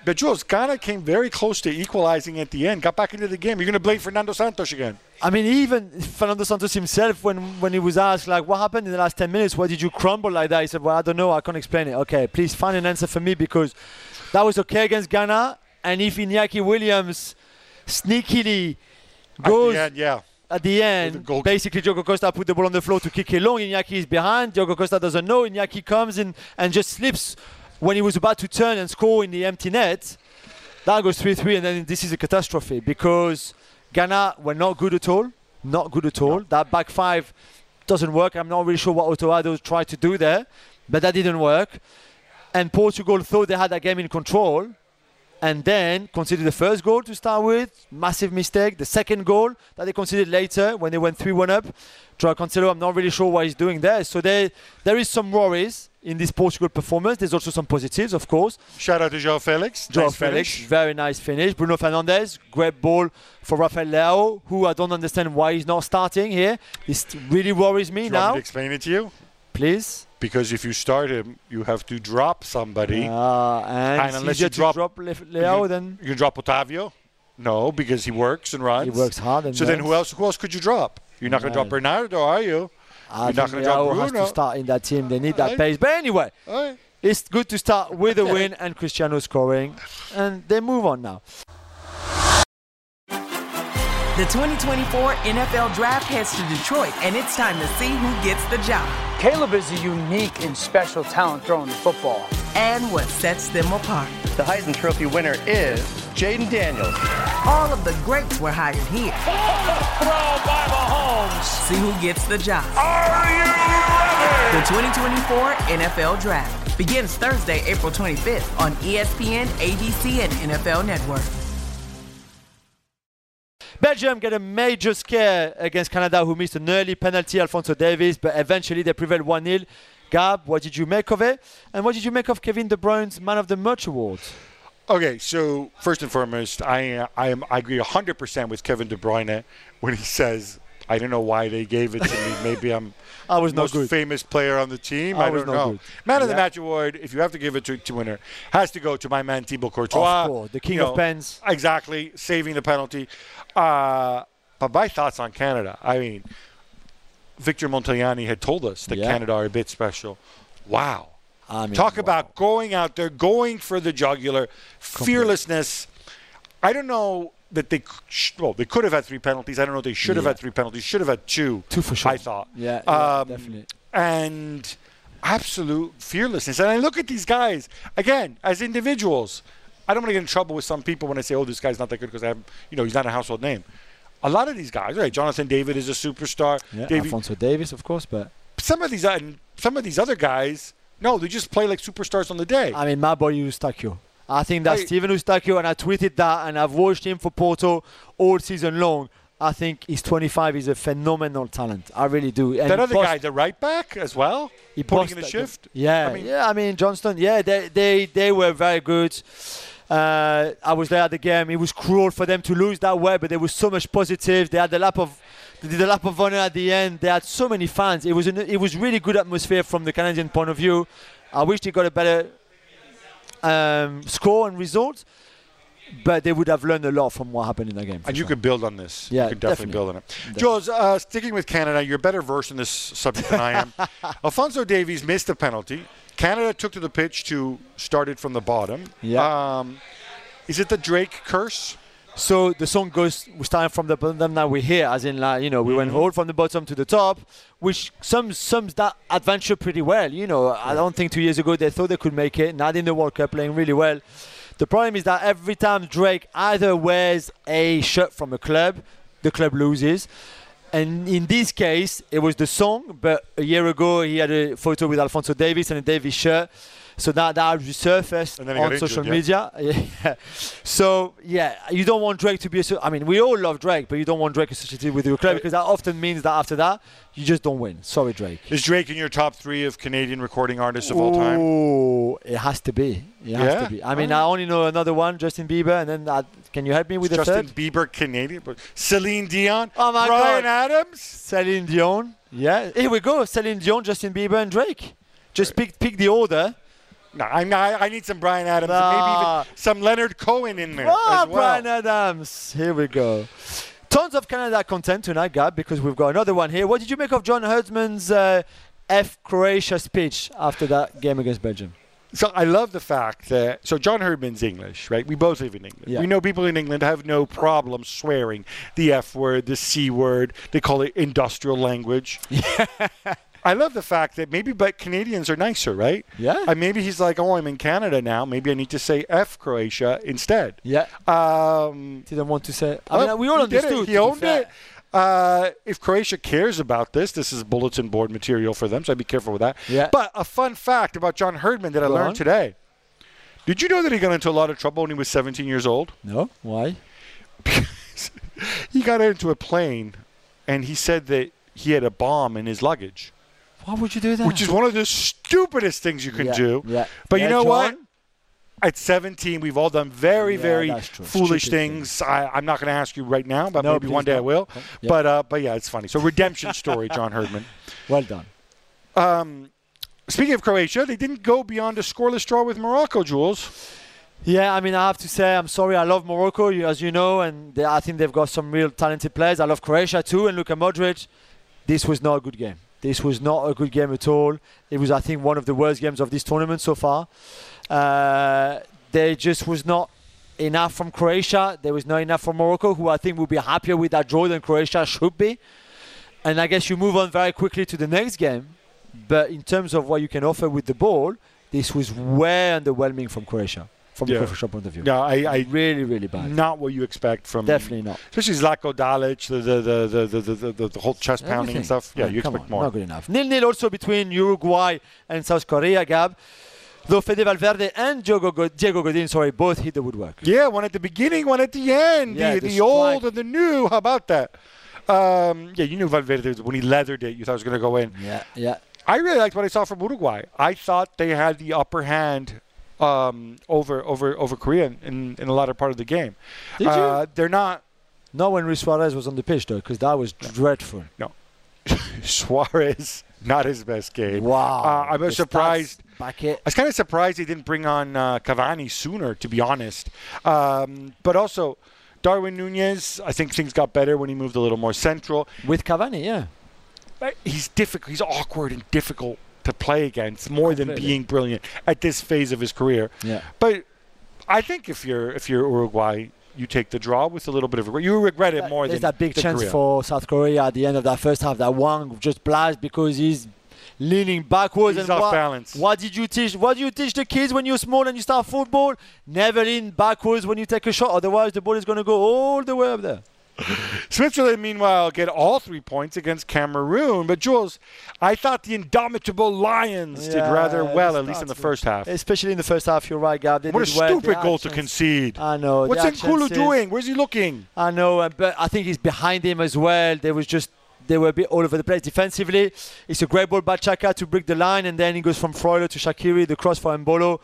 Speaker 1: But Jules, Ghana came very close to equalizing at the end, got back into the game. You're going to blame Fernando Santos again.
Speaker 2: I mean, even Fernando Santos himself, when, when he was asked, like, what happened in the last ten minutes? Why did you crumble like that? He said, well, I don't know. I can't explain it. Okay, please find an answer for me, because that was okay against Ghana. And if Iñaki Williams sneakily goes
Speaker 1: at the end, yeah.
Speaker 2: at the end,
Speaker 1: goal-
Speaker 2: basically Diogo Costa put the ball on the floor to kick it long. Iñaki is behind. Diogo Costa doesn't know. Iñaki comes in and just slips when he was about to turn and score in the empty net. That goes three three, and then this is a catastrophe, because Ghana were not good at all. Not good at all. No. That back five doesn't work. I'm not really sure what Otto Addo tried to do there, but that didn't work. And Portugal thought they had that game in control, and then conceded the first goal to start with. Massive mistake. The second goal that they conceded later when they went three one up. Joao Cancelo, I'm not really sure what he's doing there. So there, there is some worries in this Portugal performance. There's also some positives, of course.
Speaker 1: Shout out to Joao Felix.
Speaker 2: Joao
Speaker 1: nice
Speaker 2: Felix,
Speaker 1: finish.
Speaker 2: very nice finish. Bruno Fernandes, great ball for Rafael Leao, who I don't understand why he's not starting here. This really worries me
Speaker 1: Do you
Speaker 2: now.
Speaker 1: want me to explain it to you?
Speaker 2: Please.
Speaker 1: Because if you start him, you have to drop somebody.
Speaker 2: Uh, and,
Speaker 1: And
Speaker 2: it's
Speaker 1: unless
Speaker 2: easier
Speaker 1: you drop-
Speaker 2: to drop Le- Leao,
Speaker 1: you,
Speaker 2: then
Speaker 1: you can drop Otavio. No, because he works and runs.
Speaker 2: he works hard. And
Speaker 1: So then
Speaker 2: runs.
Speaker 1: who else? Who else could you drop? You're not going to
Speaker 2: Right.
Speaker 1: drop Bernardo, are you?
Speaker 2: I
Speaker 1: You're not
Speaker 2: think
Speaker 1: gonna drop
Speaker 2: Leao has
Speaker 1: Bruno.
Speaker 2: to start in that team. They need that
Speaker 1: Right.
Speaker 2: pace. But anyway,
Speaker 1: All right.
Speaker 2: it's good to start with a win and Cristiano scoring, and they move on now.
Speaker 4: The twenty twenty-four N F L Draft heads to Detroit, and it's time to see who gets the job
Speaker 5: Caleb is a unique and special talent throwing the football.
Speaker 4: and what sets them apart.
Speaker 6: The Heisman Trophy winner is Jaden Daniels.
Speaker 4: All of the greats were hired here.
Speaker 7: Throw by Mahomes.
Speaker 4: See who gets the job.
Speaker 7: Are you ready?
Speaker 4: The twenty twenty-four N F L Draft begins Thursday, April twenty-fifth on E S P N, A B C, and N F L Network.
Speaker 2: Belgium get a major scare against Canada, who missed an early penalty, Alphonso Davies, but eventually they prevailed one nil. Gab, what did you make of it? And what did you make of Kevin De Bruyne's Man of the Match award?
Speaker 1: Okay, so first and foremost, I uh, I am I agree one hundred percent with Kevin De Bruyne when he says, I don't know why they gave it to me. Maybe I'm
Speaker 2: I was
Speaker 1: the
Speaker 2: not
Speaker 1: most
Speaker 2: good.
Speaker 1: famous player on the team.
Speaker 2: I
Speaker 1: I,
Speaker 2: was
Speaker 1: don't
Speaker 2: not
Speaker 1: know.
Speaker 2: good.
Speaker 1: Man of the
Speaker 2: Yeah.
Speaker 1: Match award, if you have to give it to, to winner, has to go to my man Thibaut Courtois.
Speaker 2: Of course, the king
Speaker 1: You
Speaker 2: of
Speaker 1: know,
Speaker 2: pens.
Speaker 1: Exactly, saving the penalty. Uh, but my thoughts on Canada, I mean, Victor Montagnani had told us that
Speaker 2: Yeah.
Speaker 1: Canada are a bit special. Wow.
Speaker 2: I mean,
Speaker 1: Talk
Speaker 2: wow.
Speaker 1: about going out there, going for the jugular, fearlessness. I don't know that they sh- well they could have had three penalties. I don't know they should have
Speaker 2: Yeah.
Speaker 1: had three penalties. Should have had two.
Speaker 2: Two for sure.
Speaker 1: I thought.
Speaker 2: Yeah, yeah,
Speaker 1: Um,
Speaker 2: definitely.
Speaker 1: And absolute fearlessness. And I look at these guys again as individuals. I don't want to get in trouble with some people when I say, "Oh, this guy's not that good," because I have, you know, he's not a household name. A lot of these guys, right? Jonathan David is a superstar.
Speaker 2: Yeah,
Speaker 1: Davey-
Speaker 2: Alphonso Davies, of course, but
Speaker 1: some of these uh, some of these other guys, no, they just play like superstars on the day.
Speaker 2: I mean, my boy Eustachio. I think that's
Speaker 1: I-
Speaker 2: Steven Eustachio, and I tweeted that, and I've watched him for Porto all season long. I think he's twenty-five. He's a phenomenal talent. I really do. And
Speaker 1: that
Speaker 2: he
Speaker 1: other
Speaker 2: bossed-
Speaker 1: guy, the right back as well,
Speaker 2: he
Speaker 1: putting
Speaker 2: bossed
Speaker 1: in the
Speaker 2: that-
Speaker 1: shift.
Speaker 2: Yeah,
Speaker 1: I mean-
Speaker 2: yeah. I mean, Johnston. Yeah, they they they were very good. Uh, I was there at the game. It was cruel for them to lose that way, but there was so much positive. They had the lap of they did the lap of honor at the end. They had so many fans. It was an, it was really good atmosphere from the Canadian point of view. I wish they got a better um, score and result, but they would have learned a lot from what happened in that game. for
Speaker 1: And you
Speaker 2: sure.
Speaker 1: could build on this.
Speaker 2: Yeah,
Speaker 1: you could definitely,
Speaker 2: definitely.
Speaker 1: build on it. Jules, uh, sticking with Canada, you're better versed in this subject than I am. Alphonso Davies missed a penalty. Canada took to the pitch to start it from the bottom.
Speaker 2: Yeah.
Speaker 1: Um, is it the Drake curse?
Speaker 2: So the song goes, we're starting from the bottom, now we're here, as in, like, you know, we went
Speaker 1: Mm-hmm.
Speaker 2: all from the bottom to the top, which sums, sums that adventure pretty well. You know, I don't think two years ago they thought they could make it, not in the World Cup, playing really well. The problem is that every time Drake either wears a shirt from a club, the club loses. And in this case, it was the song, but a year ago he had a photo with Alphonso Davies and a Davies shirt. So that, that resurfaced
Speaker 1: And then he got
Speaker 2: on social
Speaker 1: injured,
Speaker 2: media. Yeah. So, yeah, you don't want Drake to be... A, I mean, we all love Drake, but you don't want Drake associated with your club because that often means that after that, you just don't win. Sorry, Drake.
Speaker 1: Is Drake in your top three of Canadian recording artists of all time?
Speaker 2: Oh, it has to be. It has
Speaker 1: Yeah?
Speaker 2: to be. I mean,
Speaker 1: Alright.
Speaker 2: I only know another one, Justin Bieber, and then uh, can you help me with the
Speaker 1: Justin
Speaker 2: third?
Speaker 1: Bieber, Canadian. but Celine Dion.
Speaker 2: Oh, my
Speaker 1: Bryan
Speaker 2: God.
Speaker 1: Adams.
Speaker 2: Celine Dion. Yeah, here we go. Celine Dion, Justin Bieber, and Drake. Just pick pick the order.
Speaker 1: No, I'm not, I need some Brian Adams and
Speaker 2: Nah.
Speaker 1: maybe even some Leonard Cohen in there
Speaker 2: Ah,
Speaker 1: as well.
Speaker 2: Brian Adams. Here we go. Tons of Canada content tonight, Gab, because we've got another one here. What did you make of John Herdman's uh, F Croatia speech after that game against Belgium?
Speaker 1: So I love the fact that so John Herdman's English, right? We both live in England.
Speaker 2: Yeah.
Speaker 1: We know people in England have no problem swearing the F word, the C word. They call it industrial language. I love the fact that maybe but Canadians are nicer, right?
Speaker 2: Yeah.
Speaker 1: And maybe he's like, oh, I'm in Canada now. Maybe I need to say F Croatia instead.
Speaker 2: Yeah.
Speaker 1: Um,
Speaker 2: Didn't want to say. I
Speaker 1: oh,
Speaker 2: mean, we all
Speaker 1: he did it.
Speaker 2: understood.
Speaker 1: He
Speaker 2: to be
Speaker 1: owned
Speaker 2: fair.
Speaker 1: it. Uh, if Croatia cares about this, this is bulletin board material for them, so I'd be careful with that.
Speaker 2: Yeah.
Speaker 1: But a fun fact about John Herdman that I
Speaker 2: Go
Speaker 1: learned
Speaker 2: on.
Speaker 1: today. Did you know that he got into a lot of trouble when he was seventeen years old?
Speaker 2: No? Why?
Speaker 1: He got into a plane, and he said that he had a bomb in his luggage,
Speaker 2: Why would you do that?
Speaker 1: which is one of the stupidest things you can
Speaker 2: Yeah,
Speaker 1: do.
Speaker 2: yeah.
Speaker 1: But you
Speaker 2: Yeah,
Speaker 1: know what?
Speaker 2: John?
Speaker 1: At seventeen, we've all done very,
Speaker 2: Yeah,
Speaker 1: very
Speaker 2: that's true.
Speaker 1: foolish
Speaker 2: Stupid
Speaker 1: things. I, I'm not going to ask you right now, but
Speaker 2: No,
Speaker 1: maybe
Speaker 2: please
Speaker 1: one day I
Speaker 2: don't.
Speaker 1: will.
Speaker 2: Yeah.
Speaker 1: But uh, but yeah, it's funny. So redemption story, John Herdman.
Speaker 2: Well done.
Speaker 1: Um, speaking of Croatia, they didn't go beyond a scoreless draw with Morocco, Jules.
Speaker 2: Yeah, I mean, I have to say, I'm sorry. I love Morocco, you- as you know, and they, I think they've got some real talented players. I love Croatia too, and Luka Modric. This was not a good game. This was not a good game at all. It was, I think, one of the worst games of this tournament so far. Uh, there just was not enough from Croatia. There was not enough from Morocco, who I think will be happier with that draw than Croatia should be. And I guess you move on very quickly to the next game. But in terms of what you can offer with the ball, this was way underwhelming from Croatia, from
Speaker 1: Yeah.
Speaker 2: a Croatian point of view.
Speaker 1: Yeah, I, I
Speaker 2: Really, really bad.
Speaker 1: not what you expect from
Speaker 2: Definitely not.
Speaker 1: especially Zlatko Dalic, the the the the the, the, the, the whole chest pounding
Speaker 2: Everything.
Speaker 1: and stuff. Yeah,
Speaker 2: Oh,
Speaker 1: you
Speaker 2: come
Speaker 1: expect
Speaker 2: on,
Speaker 1: more.
Speaker 2: Not good enough. Nil-nil also between Uruguay and South Korea, Gab. Though Fede Valverde and Diego, Go- Diego Godin, sorry, both hit the woodwork.
Speaker 1: Yeah, one at the beginning, one at the end.
Speaker 2: Yeah,
Speaker 1: the
Speaker 2: the
Speaker 1: the old
Speaker 2: strike.
Speaker 1: and the new. How about that? Um, yeah, you knew Valverde when he leathered it. You thought it was going to go in.
Speaker 2: Yeah, yeah.
Speaker 1: I really liked what I saw from Uruguay. I thought they had the upper hand um, over over over Korea in, in a latter part of the game.
Speaker 2: Did
Speaker 1: uh,
Speaker 2: you?
Speaker 1: They're not.
Speaker 2: Not when Luis Suarez was on the pitch, though, because that was dreadful.
Speaker 1: Suarez, not his best game.
Speaker 2: Wow.
Speaker 1: Uh, I
Speaker 2: The
Speaker 1: was surprised.
Speaker 2: stats Back it.
Speaker 1: I was kind of surprised they didn't bring on uh, Cavani sooner, to be honest. Um, but also, Darwin Nunez, I think things got better when he moved a little more central.
Speaker 2: With Cavani, yeah.
Speaker 1: But he's difficult. He's awkward and difficult to play against, more than
Speaker 2: Completely.
Speaker 1: being brilliant at this phase of his career.
Speaker 2: Yeah.
Speaker 1: But I think if you're if you're Uruguay, you take the draw with a little bit of regret. You regret it more
Speaker 2: There's
Speaker 1: than
Speaker 2: that big
Speaker 1: than
Speaker 2: chance
Speaker 1: Korea.
Speaker 2: for South Korea at the end of that first half. That one just blast because he's leaning backwards.
Speaker 1: He's
Speaker 2: and
Speaker 1: off
Speaker 2: what,
Speaker 1: balance.
Speaker 2: What did you teach? What do you teach the kids when you're small and you start football? Never lean backwards when you take a shot. Otherwise, the ball is going to go all the way up there.
Speaker 1: Switzerland, meanwhile, get all three points against Cameroon. But Jules, I thought the indomitable Lions did
Speaker 2: Yeah,
Speaker 1: rather well,
Speaker 2: the
Speaker 1: at least in the
Speaker 2: starts-
Speaker 1: first half.
Speaker 2: Especially in the first half, you're right, Gab. They
Speaker 1: What a
Speaker 2: did well.
Speaker 1: stupid
Speaker 2: They
Speaker 1: goal
Speaker 2: had
Speaker 1: to
Speaker 2: chance-
Speaker 1: concede.
Speaker 2: I know.
Speaker 1: What's
Speaker 2: they had
Speaker 1: Nkulu
Speaker 2: chances.
Speaker 1: doing? Where's he looking?
Speaker 2: I know, uh, but I think he's behind him as well. There was just they were a bit all over the place defensively. It's a great ball by Xhaka to break the line, and then he goes from Freuler to Shaqiri, the cross for Mbolo.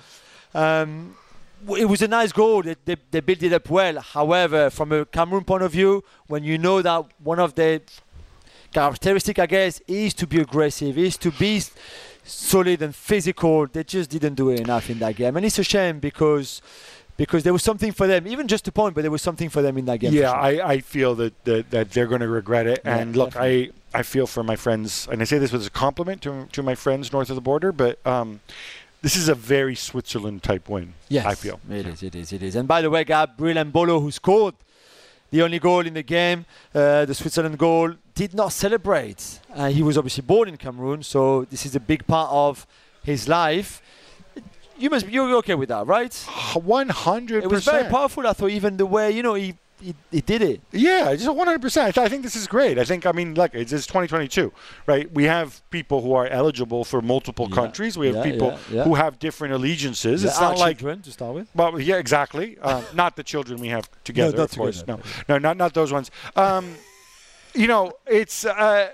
Speaker 2: Um, w- it was a nice goal. They, they, they built it up well. However, from a Cameroon point of view, when you know that one of the characteristic, I guess, is to be aggressive, is to be s- solid and physical, they just didn't do it enough in that game, and it's a shame because. Because there was something for them, even just a point, but there was something for them in that game. for
Speaker 1: Yeah,
Speaker 2: sure.
Speaker 1: I, I feel that, that, that they're going to regret it.
Speaker 2: Yeah,
Speaker 1: and look, I, I feel for my friends, and I say this as a compliment to, to my friends north of the border, but um, this is a very Switzerland type win,
Speaker 2: Yes,
Speaker 1: I feel.
Speaker 2: It is, it is, it is. And by the way, Gabriel Mbolo, who scored the only goal in the game, uh, the Switzerland goal, did not celebrate. Uh, he was obviously born in Cameroon, so this is a big part of his life. You must be, you're okay with that, right?
Speaker 1: one hundred percent.
Speaker 2: It was very powerful, I thought, even the way, you know, he, he, he did it.
Speaker 1: Yeah, just one hundred percent. I, th- I think this is great. I think, I mean, look, it's, it's twenty twenty-two, right? We have people who are eligible for multiple
Speaker 2: Yeah,
Speaker 1: countries. We have
Speaker 2: yeah,
Speaker 1: people
Speaker 2: yeah, yeah.
Speaker 1: who have different allegiances. It's
Speaker 2: Our
Speaker 1: not like,
Speaker 2: children, to start with.
Speaker 1: well, yeah, exactly. Um, not the children we have together,
Speaker 2: not
Speaker 1: of course.
Speaker 2: together.
Speaker 1: No, no, not not those ones. Um, you know, it's. Uh,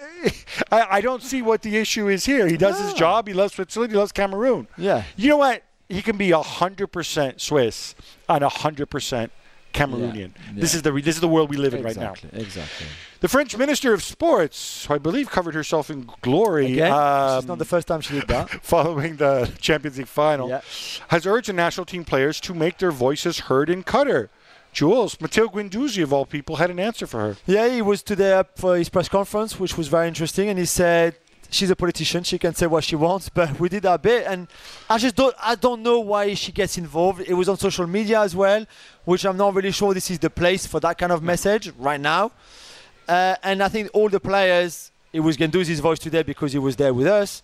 Speaker 1: I, I don't see what the issue is here. He does his
Speaker 2: No.
Speaker 1: job. He loves Switzerland. He loves Cameroon.
Speaker 2: Yeah.
Speaker 1: You know what? He can be one hundred percent Swiss and one hundred percent Cameroonian.
Speaker 2: Yeah,
Speaker 1: This
Speaker 2: yeah.
Speaker 1: is the re- this is the world we live in
Speaker 2: Exactly,
Speaker 1: right now.
Speaker 2: exactly.
Speaker 1: The French Minister of Sports, who I believe covered herself in glory
Speaker 2: Again,
Speaker 1: um,
Speaker 2: it's not the first time she did that.
Speaker 1: following the Champions League final,
Speaker 2: Yeah.
Speaker 1: has urged the national team players to make their voices heard in Qatar. Jules, Matteo Guendouzi, of all people, had an answer for her.
Speaker 2: Yeah, he was today up for his press conference, which was very interesting, and he said she's a politician, she can say what she wants, but we did our bit, and I just don't I don't know why she gets involved. It was on social media as well, which I'm not really sure this is the place for that kind of message right now. Uh, and I think all the players, it was Guendouzi's voice today because he was there with us.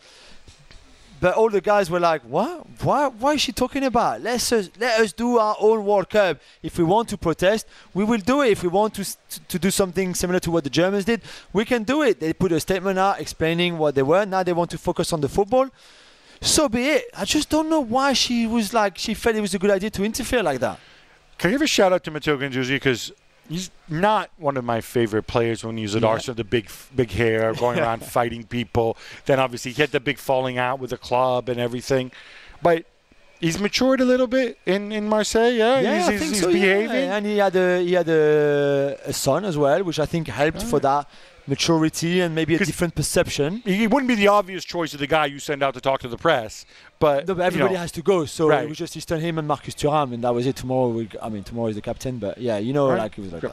Speaker 2: But all the guys were like, what? Why, why is she talking about? Let's us, let us do our own World Cup. If we want to protest, we will do it. If we want to, to do something similar to what the Germans did, we can do it. They put a statement out explaining what they were. Now they want to focus on the football. So be it. I just don't know why she was like, she felt it was a good idea to interfere like that.
Speaker 1: Can I give a shout out to Matteo Guendouzi, because he's not one of my favorite players when he was at
Speaker 2: Yeah.
Speaker 1: Arsenal, the big big hair, going around fighting people. Then obviously he had the big falling out with the club and everything. But he's matured a little bit in, in Marseille, yeah?
Speaker 2: Yeah,
Speaker 1: he's
Speaker 2: I
Speaker 1: he's,
Speaker 2: think
Speaker 1: he's
Speaker 2: so,
Speaker 1: behaving.
Speaker 2: yeah. And he had a he had a, a son as well, which I think helped for that maturity and maybe a
Speaker 1: 'Cause
Speaker 2: different perception.
Speaker 1: He wouldn't be the obvious choice of the guy you send out to talk to the press. But,
Speaker 2: No, but everybody
Speaker 1: you know,
Speaker 2: has to go, so
Speaker 1: Right.
Speaker 2: it was just Easton him and Marcus Thuram, and that was it. Tomorrow, we, I mean, tomorrow is the captain, but yeah, you know,
Speaker 1: Right.
Speaker 2: like it was like
Speaker 1: Sure.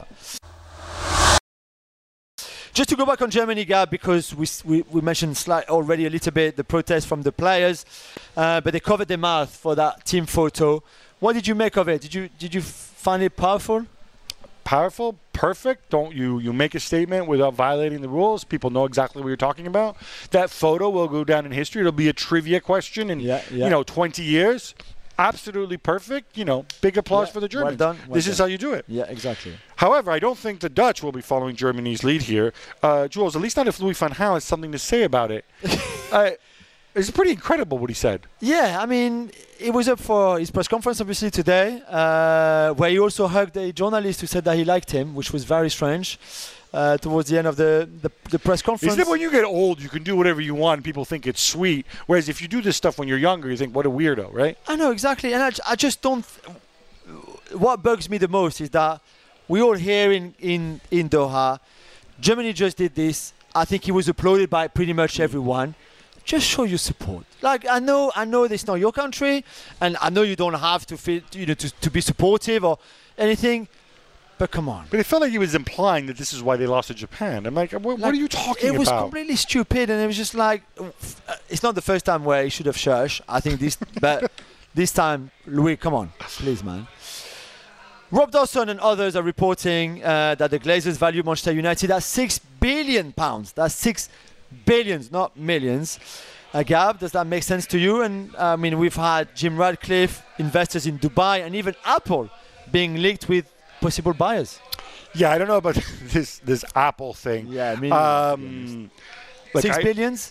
Speaker 2: that. Just to go back on Germany, Gab, because we s- we, we mentioned slight already a little bit the protest from the players, uh, but they covered their mouth for that team photo. What did you make of it? Did you did you f- find it powerful?
Speaker 1: powerful, perfect. Don't you you make a statement without violating the rules. People know exactly what you're talking about. That photo will go down in history. It'll be a trivia question in
Speaker 2: Yeah, yeah.
Speaker 1: you know twenty years. Absolutely perfect. You know, big applause
Speaker 2: Yeah,
Speaker 1: for the
Speaker 2: well
Speaker 1: Germans.
Speaker 2: done, well
Speaker 1: this is
Speaker 2: done.
Speaker 1: how you do it.
Speaker 2: Yeah, exactly.
Speaker 1: However, I don't think the Dutch will be following Germany's lead here. Uh, Jules, at least not if Louis van Gaal has something to say about it. uh, it's pretty incredible what he said.
Speaker 2: Yeah, I mean, he was up for his press conference obviously today, uh, where he also hugged a journalist who said that he liked him, which was very strange. Uh, towards the end of the, the, the press conference.
Speaker 1: Isn't it when you get old, you can do whatever you want, and people think it's sweet? Whereas if you do this stuff when you're younger, you think, what a weirdo, right?
Speaker 2: I know, exactly. And I, j- I just don't... What bugs me the most is that we all here in, in, in Doha, Germany just did this. I think he was applauded by pretty much everyone. Just show your support. Like, I know I know it's not your country, and I know you don't have to feel, you know, to, to be supportive or anything, but come on.
Speaker 1: But it felt like he was implying that this is why they lost to Japan. I'm like, what, what
Speaker 2: Like,
Speaker 1: are you talking
Speaker 2: It was
Speaker 1: about?
Speaker 2: completely stupid, and it was just like, uh, it's not the first time where he should have shush. I think this, but this time, Louis, come on, please, man. Rob Dawson and others are reporting uh, that the Glazers value Manchester United at six billion pounds. That's six billions, not millions. Uh, Gab, does that make sense to you? And I mean, we've had Jim Radcliffe, investors in Dubai, and even Apple being linked with possible buyers.
Speaker 1: Yeah, I don't know about this this Apple thing.
Speaker 2: Yeah, I mean,
Speaker 1: um, look,
Speaker 2: six
Speaker 1: I-
Speaker 2: billions?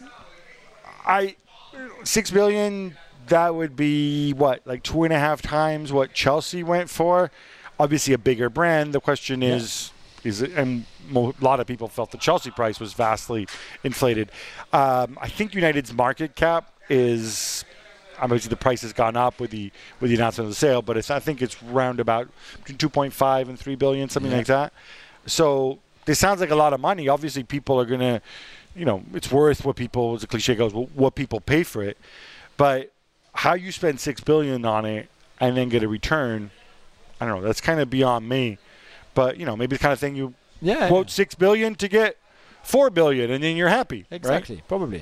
Speaker 1: I six billion. That would be what, like two and a half times what Chelsea went for. Obviously, a bigger brand. The question is, is it, and mo- a lot of people felt the Chelsea price was vastly inflated. Um, I think United's market cap is. Obviously, the price has gone up with the with the announcement of the sale, but it's, I think it's round about between two point five and three billion, something
Speaker 2: Yeah.
Speaker 1: like that. So this sounds like a lot of money. Obviously, people are gonna, you know, it's worth what people, as the cliche goes, what people pay for it. But how you spend six billion on it and then get a return, I don't know. That's kind of beyond me. But you know, maybe the kind of thing you
Speaker 2: Yeah.
Speaker 1: quote six billion to get four billion, and then you're happy.
Speaker 2: Exactly,
Speaker 1: Right?
Speaker 2: probably.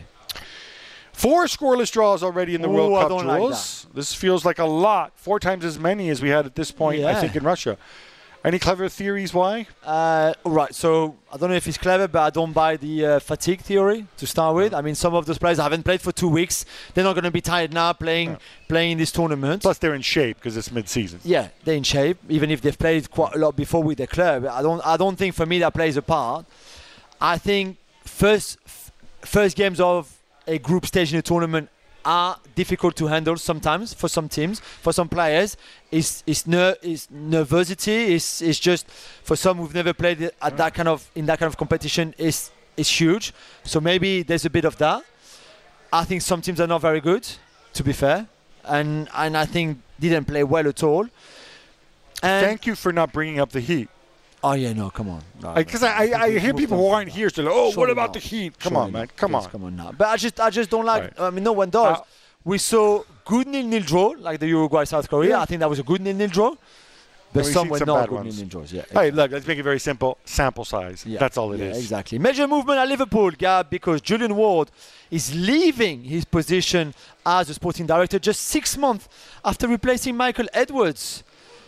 Speaker 1: Four scoreless draws already in the
Speaker 2: Ooh,
Speaker 1: World
Speaker 2: I
Speaker 1: Cup,
Speaker 2: don't like
Speaker 1: Jules. This feels like a lot. Four times as many as we had at this point, I
Speaker 2: Yeah.
Speaker 1: think, in Russia. Any clever theories why?
Speaker 2: Uh, all right, so I don't know if it's clever, but I don't buy the uh, fatigue theory to start with. I mean, some of those players haven't played for two weeks. They're not going to be tired now playing
Speaker 1: Yeah.
Speaker 2: playing this tournament.
Speaker 1: Plus, they're in shape because it's mid-season.
Speaker 2: Yeah, they're in shape, even if they've played quite a lot before with their club. I don't, I don't think for me that plays a part. I think first, f- first games of a group stage in a tournament are difficult to handle sometimes for some teams, for some players. It's, it's, ner- it's nervosity. It's, it's just for some who've never played it at that kind of in that kind of competition. It's, it's huge. So maybe there's a bit of that. I think some teams are not very good, to be fair, and and I think didn't play well at all. And
Speaker 1: Thank you for not bringing up the Heat.
Speaker 2: oh yeah, no, come on. No,
Speaker 1: Because
Speaker 2: no,
Speaker 1: I, I, I hear people who aren't here say, oh, what
Speaker 2: Surely
Speaker 1: about
Speaker 2: not.
Speaker 1: the Heat? Come
Speaker 2: Surely
Speaker 1: on, man.
Speaker 2: not.
Speaker 1: Come
Speaker 2: Please,
Speaker 1: on.
Speaker 2: Come on now. But I just I just don't like
Speaker 1: Right.
Speaker 2: I mean no one does.
Speaker 1: Uh,
Speaker 2: we saw good nil-nil draw, like the Uruguay South Korea.
Speaker 1: Yeah.
Speaker 2: I think that was a good nil-nil draw. But
Speaker 1: we've
Speaker 2: some
Speaker 1: seen
Speaker 2: were
Speaker 1: some
Speaker 2: not
Speaker 1: bad
Speaker 2: good
Speaker 1: ones.
Speaker 2: nil-nil draws. Yeah.
Speaker 1: Hey, look, let's make it very simple. Sample size.
Speaker 2: Yeah.
Speaker 1: That's all it is.
Speaker 2: Yeah, exactly. Major movement at Liverpool, Gab, because Julian Ward is leaving his position as a sporting director just six months after replacing Michael Edwards.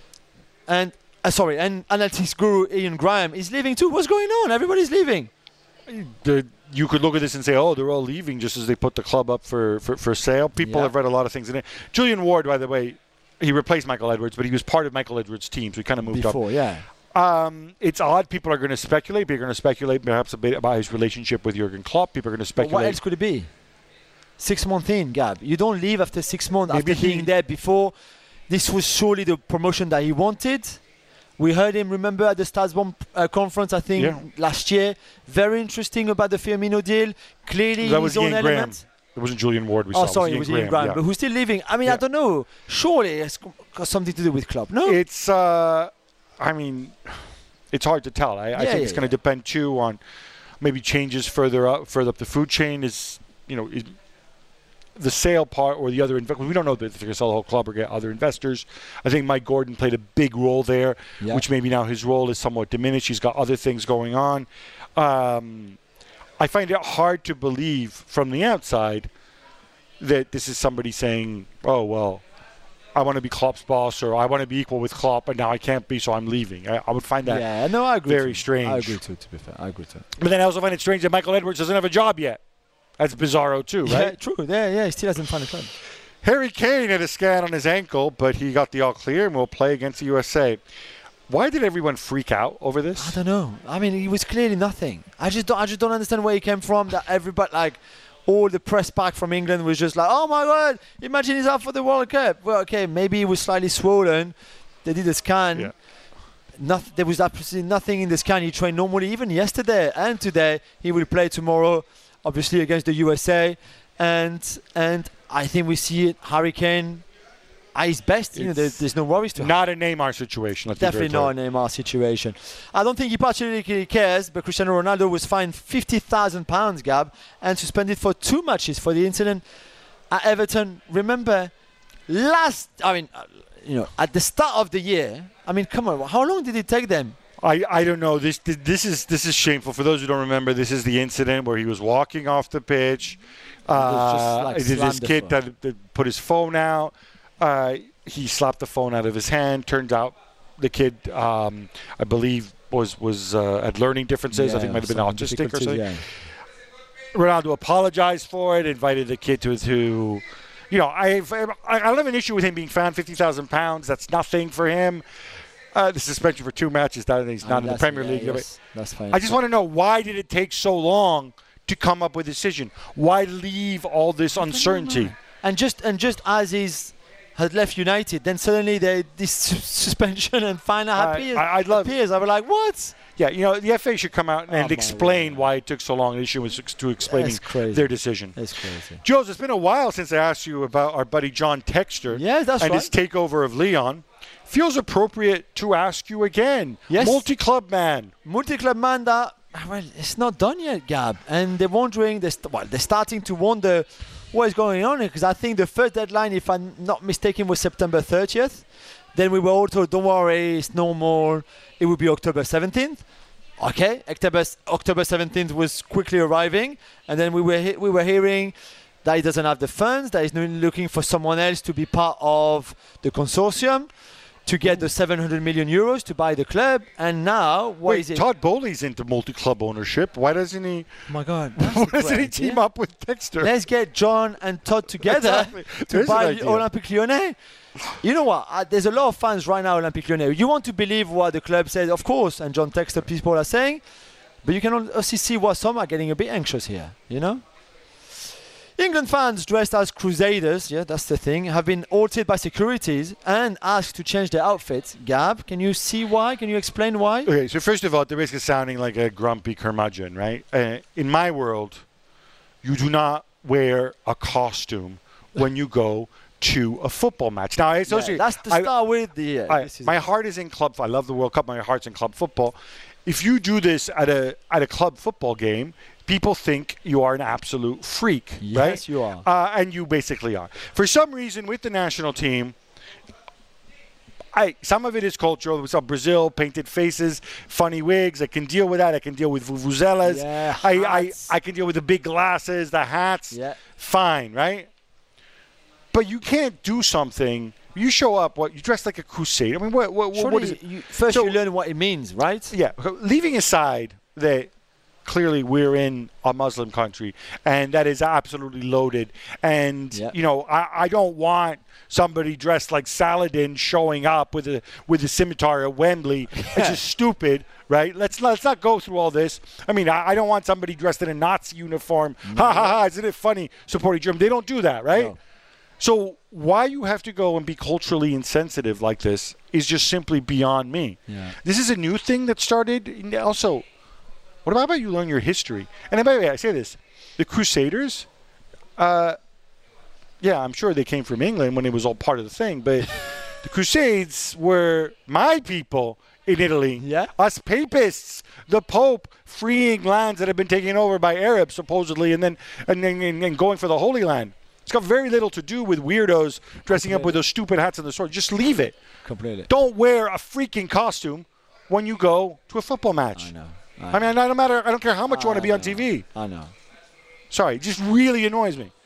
Speaker 2: And uh, sorry, and analytics guru Ian Graham is leaving too. What's going on? Everybody's leaving.
Speaker 1: The, you could look at this and say, oh, they're all leaving just as they put the club up for, for, for sale. People
Speaker 2: Yeah.
Speaker 1: have read a lot of things in it. Julian Ward, by the way, he replaced Michael Edwards, but he was part of Michael Edwards' team, so he kind of moved
Speaker 2: Before,
Speaker 1: up.
Speaker 2: yeah.
Speaker 1: Um, it's odd. People are going to speculate. They're going to speculate perhaps a bit about his relationship with Jurgen Klopp. People are going to
Speaker 2: But what
Speaker 1: speculate.
Speaker 2: else could it be? Six months in, Gab. You don't leave after six months
Speaker 1: Maybe
Speaker 2: after being
Speaker 1: he-
Speaker 2: there before. This was surely the promotion that he wanted. We heard him, remember, at the Stadsbomb uh, conference, I think,
Speaker 1: Yeah.
Speaker 2: last year. Very interesting about the Firmino deal. Clearly,
Speaker 1: That was
Speaker 2: his own
Speaker 1: Ian Graham.
Speaker 2: element.
Speaker 1: It wasn't Julian Ward we
Speaker 2: Oh,
Speaker 1: saw.
Speaker 2: sorry, it was Ian Graham,
Speaker 1: yeah.
Speaker 2: but who's still leaving? I mean, I
Speaker 1: Yeah.
Speaker 2: don't know. Surely it's got something to do with Klopp. No?
Speaker 1: It's, uh, I mean, it's hard to tell. I, I
Speaker 2: Yeah,
Speaker 1: think
Speaker 2: yeah,
Speaker 1: it's going to
Speaker 2: yeah.
Speaker 1: depend too on maybe changes further up, further up the food chain. Is you know, is the sale part or the other investors. We don't know if they're going to sell the whole club or get other investors. I think Mike Gordon played a big role there,
Speaker 2: Yeah.
Speaker 1: which maybe now his role is somewhat diminished. He's got other things going on. Um, I find it hard to believe from the outside that this is somebody saying, "Oh well, I want to be Klopp's boss," or "I want to be equal with Klopp, and now I can't be, so I'm leaving." I, I would find that.
Speaker 2: yeah, no, I agree.
Speaker 1: very
Speaker 2: too.
Speaker 1: strange.
Speaker 2: I agree too, to be fair. I agree too.
Speaker 1: But then I also find it strange that Michael Edwards doesn't have a job yet. That's bizarro too, right?
Speaker 2: Yeah, true. Yeah, yeah, he still hasn't found a club.
Speaker 1: Harry Kane had a scan on his ankle, but he got the all clear and will play against the U S A. Why did everyone freak out over
Speaker 2: I
Speaker 1: this?
Speaker 2: don't know. I mean, he was clearly nothing. I just don't. I just don't understand where he came from. That everybody, like, all the press back from England was just like, "Oh my God! Imagine he's out for the World Cup." Well, okay, maybe he was slightly swollen. They did a scan.
Speaker 1: Yeah.
Speaker 2: Noth- there was absolutely nothing in the scan. He trained normally, even yesterday and today. He will play tomorrow, obviously against the U S A, and and I think we see it. Harry Kane at his best. You know, there, there's no worries to have.
Speaker 1: Not a Neymar situation. Let's be very
Speaker 2: Definitely not
Speaker 1: clear.
Speaker 2: a Neymar situation. I don't think he particularly cares, but Cristiano Ronaldo was fined fifty thousand pounds, Gab, and suspended for two matches for the incident at Everton. Remember, last, I mean, uh, you know, at the start of the year, I mean, come on, how long did it take them?
Speaker 1: I, I don't know. This this is this is shameful. For those who don't remember, this is the incident where he was walking off the pitch.
Speaker 2: was just,
Speaker 1: Uh,
Speaker 2: like,
Speaker 1: it is this
Speaker 2: slammed the
Speaker 1: kid
Speaker 2: phone.
Speaker 1: that, that put his phone out. Uh, he slapped the phone out of his hand. Turns out the kid, um, I believe, was was uh, had learning differences. I think might have been
Speaker 2: some
Speaker 1: autistic or
Speaker 2: difficulties,
Speaker 1: something.
Speaker 2: yeah.
Speaker 1: Ronaldo apologized for it. Invited the kid to to, you know, I I don't have an issue with him being fined fifty thousand pounds. That's nothing for him. Uh, the suspension for two matches. That he's
Speaker 2: I
Speaker 1: not
Speaker 2: mean,
Speaker 1: in the
Speaker 2: that's-
Speaker 1: Premier
Speaker 2: yeah,
Speaker 1: League.
Speaker 2: yes, that's fine.
Speaker 1: I just want to know, why did it take so long to come up with a decision? Why leave all this uncertainty?
Speaker 2: And just and just as he's had left United, then suddenly they this su- suspension and fine
Speaker 1: I-
Speaker 2: appears.
Speaker 1: I- I'd love-
Speaker 2: appears. I was like, what?
Speaker 1: Yeah, you know, the F A should come out
Speaker 2: Oh,
Speaker 1: and
Speaker 2: my
Speaker 1: explain
Speaker 2: word.
Speaker 1: why it took so long. The issue was to explaining
Speaker 2: That's crazy.
Speaker 1: their decision.
Speaker 2: It's crazy.
Speaker 1: Jules, it's been a while since I asked you about our buddy John Texter
Speaker 2: Yes, that's
Speaker 1: and
Speaker 2: right.
Speaker 1: his takeover of Leon. Feels appropriate to ask you again.
Speaker 2: Yes.
Speaker 1: Multi-club man.
Speaker 2: Multi-club man that, well, it's not done yet, Gab. And they're wondering, they're, st- well, they're starting to wonder what is going on here, because I think the first deadline, if I'm not mistaken, was September thirtieth. Then we were all told, don't worry, it's no more. It will be October seventeenth. Okay, October, October seventeenth was quickly arriving. And then we were, he- we were hearing that he doesn't have the funds, that he's no- looking for someone else to be part of the consortium to get the seven hundred million euros to buy the club. And now, what
Speaker 1: Wait,
Speaker 2: is it?
Speaker 1: Todd Bowley's into multi-club ownership. Why doesn't he?
Speaker 2: Oh my God.
Speaker 1: Why doesn't he team up with Texter?
Speaker 2: Let's get John and Todd together
Speaker 1: Exactly.
Speaker 2: to
Speaker 1: There's
Speaker 2: buy
Speaker 1: an idea.
Speaker 2: Olympique Lyonnais. You know what? Uh, there's a lot of fans right now, Olympique Lyonnais. You want to believe what the club says, of course, and John Texter people are saying, but you can also see what some are getting a bit anxious here, you know? England fans dressed as crusaders, yeah, that's the thing, have been halted by securities and asked to change their outfits. Gab, can you see why? Can you explain why?
Speaker 1: Okay, so first of all, at the risk of sounding like a grumpy curmudgeon, right? Uh, in my world, you do not wear a costume when you go to a football match. Now I associate.
Speaker 2: Yeah, that's to
Speaker 1: I-
Speaker 2: start with. The, uh,
Speaker 1: I-
Speaker 2: this is
Speaker 1: my heart is in club. I love the World Cup. My heart's in club football. If you do this at a at a club football game, people think you are an absolute freak,
Speaker 2: Yes,
Speaker 1: right?
Speaker 2: you are.
Speaker 1: Uh, and you basically are. For some reason, with the national team, I some of it is cultural. We saw Brazil, painted faces, funny wigs. I can deal with that. I can deal with vuvuzelas.
Speaker 2: Yeah,
Speaker 1: I, I
Speaker 2: hats.
Speaker 1: I can deal with the big glasses, the hats.
Speaker 2: Yeah.
Speaker 1: Fine, right? But you can't do something. You show up. What you dress like a crusade. I mean, what what,
Speaker 2: Surely
Speaker 1: what is it?
Speaker 2: you, first
Speaker 1: So-
Speaker 2: you learn what it means, right?
Speaker 1: Yeah, leaving aside that clearly we're in a Muslim country and that is absolutely loaded. And,
Speaker 2: Yeah.
Speaker 1: you know, I, I don't want somebody dressed like Saladin showing up with a with a scimitar at Wembley. It's just stupid, right? Let's, let's not go through all this. I mean, I, I don't want somebody dressed in a Nazi uniform. Ha, ha, ha, isn't it funny supporting Germany? They don't do that, right?
Speaker 2: No.
Speaker 1: So why you have to go and be culturally insensitive like this is just simply beyond me.
Speaker 2: Yeah.
Speaker 1: This is a new thing that started. And also, what about, about you learn your history? And by the way, I say this: the Crusaders. Uh, yeah, I'm sure they came from England when it was all part of the thing, but the Crusades were my people in Italy.
Speaker 2: Yeah.
Speaker 1: Us papists, the Pope freeing lands that have been taken over by Arabs supposedly, and then and then and, and going for the Holy Land. It's got very little to do with weirdos dressing up with those stupid hats and the sword. Just leave it.
Speaker 2: Completely.
Speaker 1: Don't wear a freaking costume when you go to a football match.
Speaker 2: I know.
Speaker 1: I mean, I don't matter. I don't care how much you want to be on T V.
Speaker 2: I know.
Speaker 1: Sorry, it just really annoys me.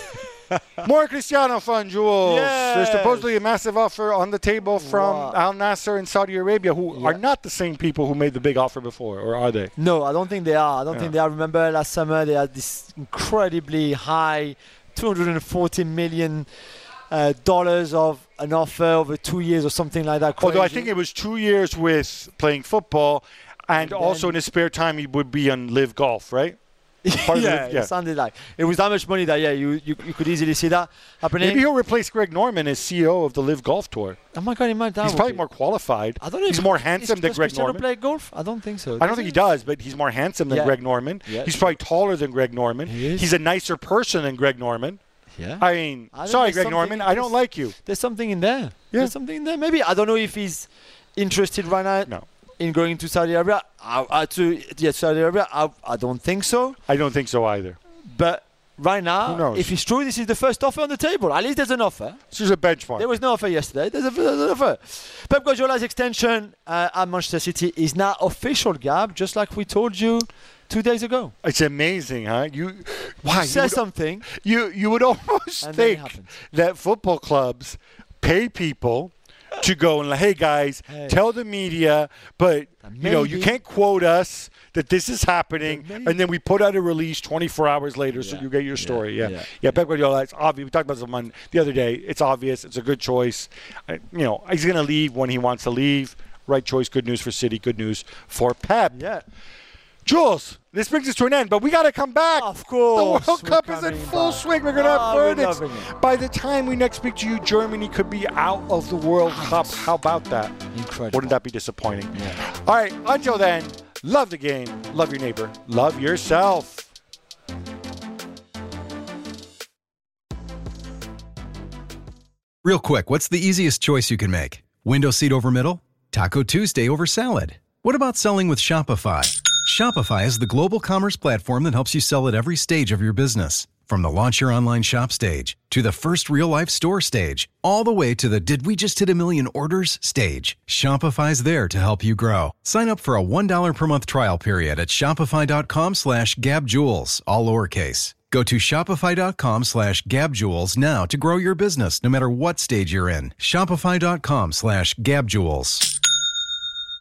Speaker 1: More Cristiano fun, Jules.
Speaker 2: Yes.
Speaker 1: There's supposedly a massive offer on the table from
Speaker 2: Wow.
Speaker 1: Al Nasser in Saudi Arabia, who are not the same people who made the big offer before, or are they?
Speaker 2: No, I don't think they are. I don't think they are. Remember last summer they had this incredibly high, two hundred forty million uh, dollars of an offer over two years or something like that.
Speaker 1: Although I
Speaker 2: Crazy.
Speaker 1: think it was two years with playing football, and,
Speaker 2: And
Speaker 1: also
Speaker 2: then-
Speaker 1: in his spare time he would be on Live Golf, right? Part of
Speaker 2: yeah,
Speaker 1: it, yeah.
Speaker 2: it sounded like it was that much money that yeah, you you, you could easily see that happening.
Speaker 1: Maybe he'll replace Greg Norman as C E O of the Live Golf Tour.
Speaker 2: Oh my God, imagine that
Speaker 1: He's
Speaker 2: would
Speaker 1: probably
Speaker 2: be-
Speaker 1: more qualified.
Speaker 2: I don't know.
Speaker 1: He's
Speaker 2: if-
Speaker 1: more
Speaker 2: is-
Speaker 1: handsome than
Speaker 2: does
Speaker 1: Greg
Speaker 2: Cristiano
Speaker 1: Norman.
Speaker 2: play golf? I don't think so.
Speaker 1: I don't think he does, but he's more handsome than
Speaker 2: Yeah.
Speaker 1: Greg Norman.
Speaker 2: Yeah.
Speaker 1: He's probably taller than Greg Norman.
Speaker 2: He is.
Speaker 1: He's a nicer person than Greg Norman.
Speaker 2: Yeah.
Speaker 1: I mean,
Speaker 2: I think
Speaker 1: sorry,
Speaker 2: there's
Speaker 1: Greg
Speaker 2: something-
Speaker 1: Norman, I don't
Speaker 2: there's-
Speaker 1: like you.
Speaker 2: There's something in there.
Speaker 1: Yeah.
Speaker 2: There's something in there. Maybe I don't know if he's interested right now
Speaker 1: No,
Speaker 2: in going to Saudi Arabia. I, I, to yeah, Saudi Arabia. I, I don't think so.
Speaker 1: I don't think so either.
Speaker 2: But right now,
Speaker 1: Who knows?
Speaker 2: if it's true, this is the first offer on the table. At least there's an offer.
Speaker 1: This is a benchmark.
Speaker 2: There was no offer yesterday. There's, a, there's an offer. Pep Guardiola's extension uh, at Manchester City is now official, Gab, just like we told you two days ago.
Speaker 1: It's amazing, huh? You, why? You
Speaker 2: Say
Speaker 1: would,
Speaker 2: something.
Speaker 1: you, you would almost
Speaker 2: And then it
Speaker 1: think
Speaker 2: happens.
Speaker 1: that football clubs pay people to go and like, hey guys,
Speaker 2: Hey.
Speaker 1: tell the media, but you know you
Speaker 2: maybe-
Speaker 1: can't quote us that this is happening,
Speaker 2: But maybe-
Speaker 1: and then we put out a release twenty-four hours later, so
Speaker 2: Yeah.
Speaker 1: you get your story. Yeah,
Speaker 2: Yeah.
Speaker 1: yeah.
Speaker 2: Yeah.
Speaker 1: Pep Guardiola, it's obvious. We talked about this on the other day. It's obvious. It's a good choice. I, you know, he's going to leave when he wants to leave. Right choice. Good news for City. Good news for Pep.
Speaker 2: Yeah.
Speaker 1: Jules, this brings us to an end, but we got to come back.
Speaker 2: Of course,
Speaker 1: The World
Speaker 2: we're
Speaker 1: Cup is in
Speaker 2: coming
Speaker 1: full
Speaker 2: back.
Speaker 1: swing. We're going to have
Speaker 2: Oh, we're
Speaker 1: verdicts.
Speaker 2: loving it.
Speaker 1: By the time we next speak to you, Germany could be out of the World Cup. How about that?
Speaker 2: Incredible.
Speaker 1: Wouldn't that be disappointing?
Speaker 2: Yeah.
Speaker 1: All right, until then, love the game, love your neighbor, love yourself.
Speaker 8: Real quick, what's the easiest choice you can make? Window seat over middle? Taco Tuesday over salad? What about selling with Shopify? Shopify is the global commerce platform that helps you sell at every stage of your business. From the launch your online shop stage, to the first real life store stage, all the way to the did we just hit a million orders stage. Shopify's there to help you grow. Sign up for a one dollar per month trial period at shopify.com slash gabjules, all lowercase. Go to shopify.com slash gabjules now to grow your business no matter what stage you're in. Shopify.com slash gabjules.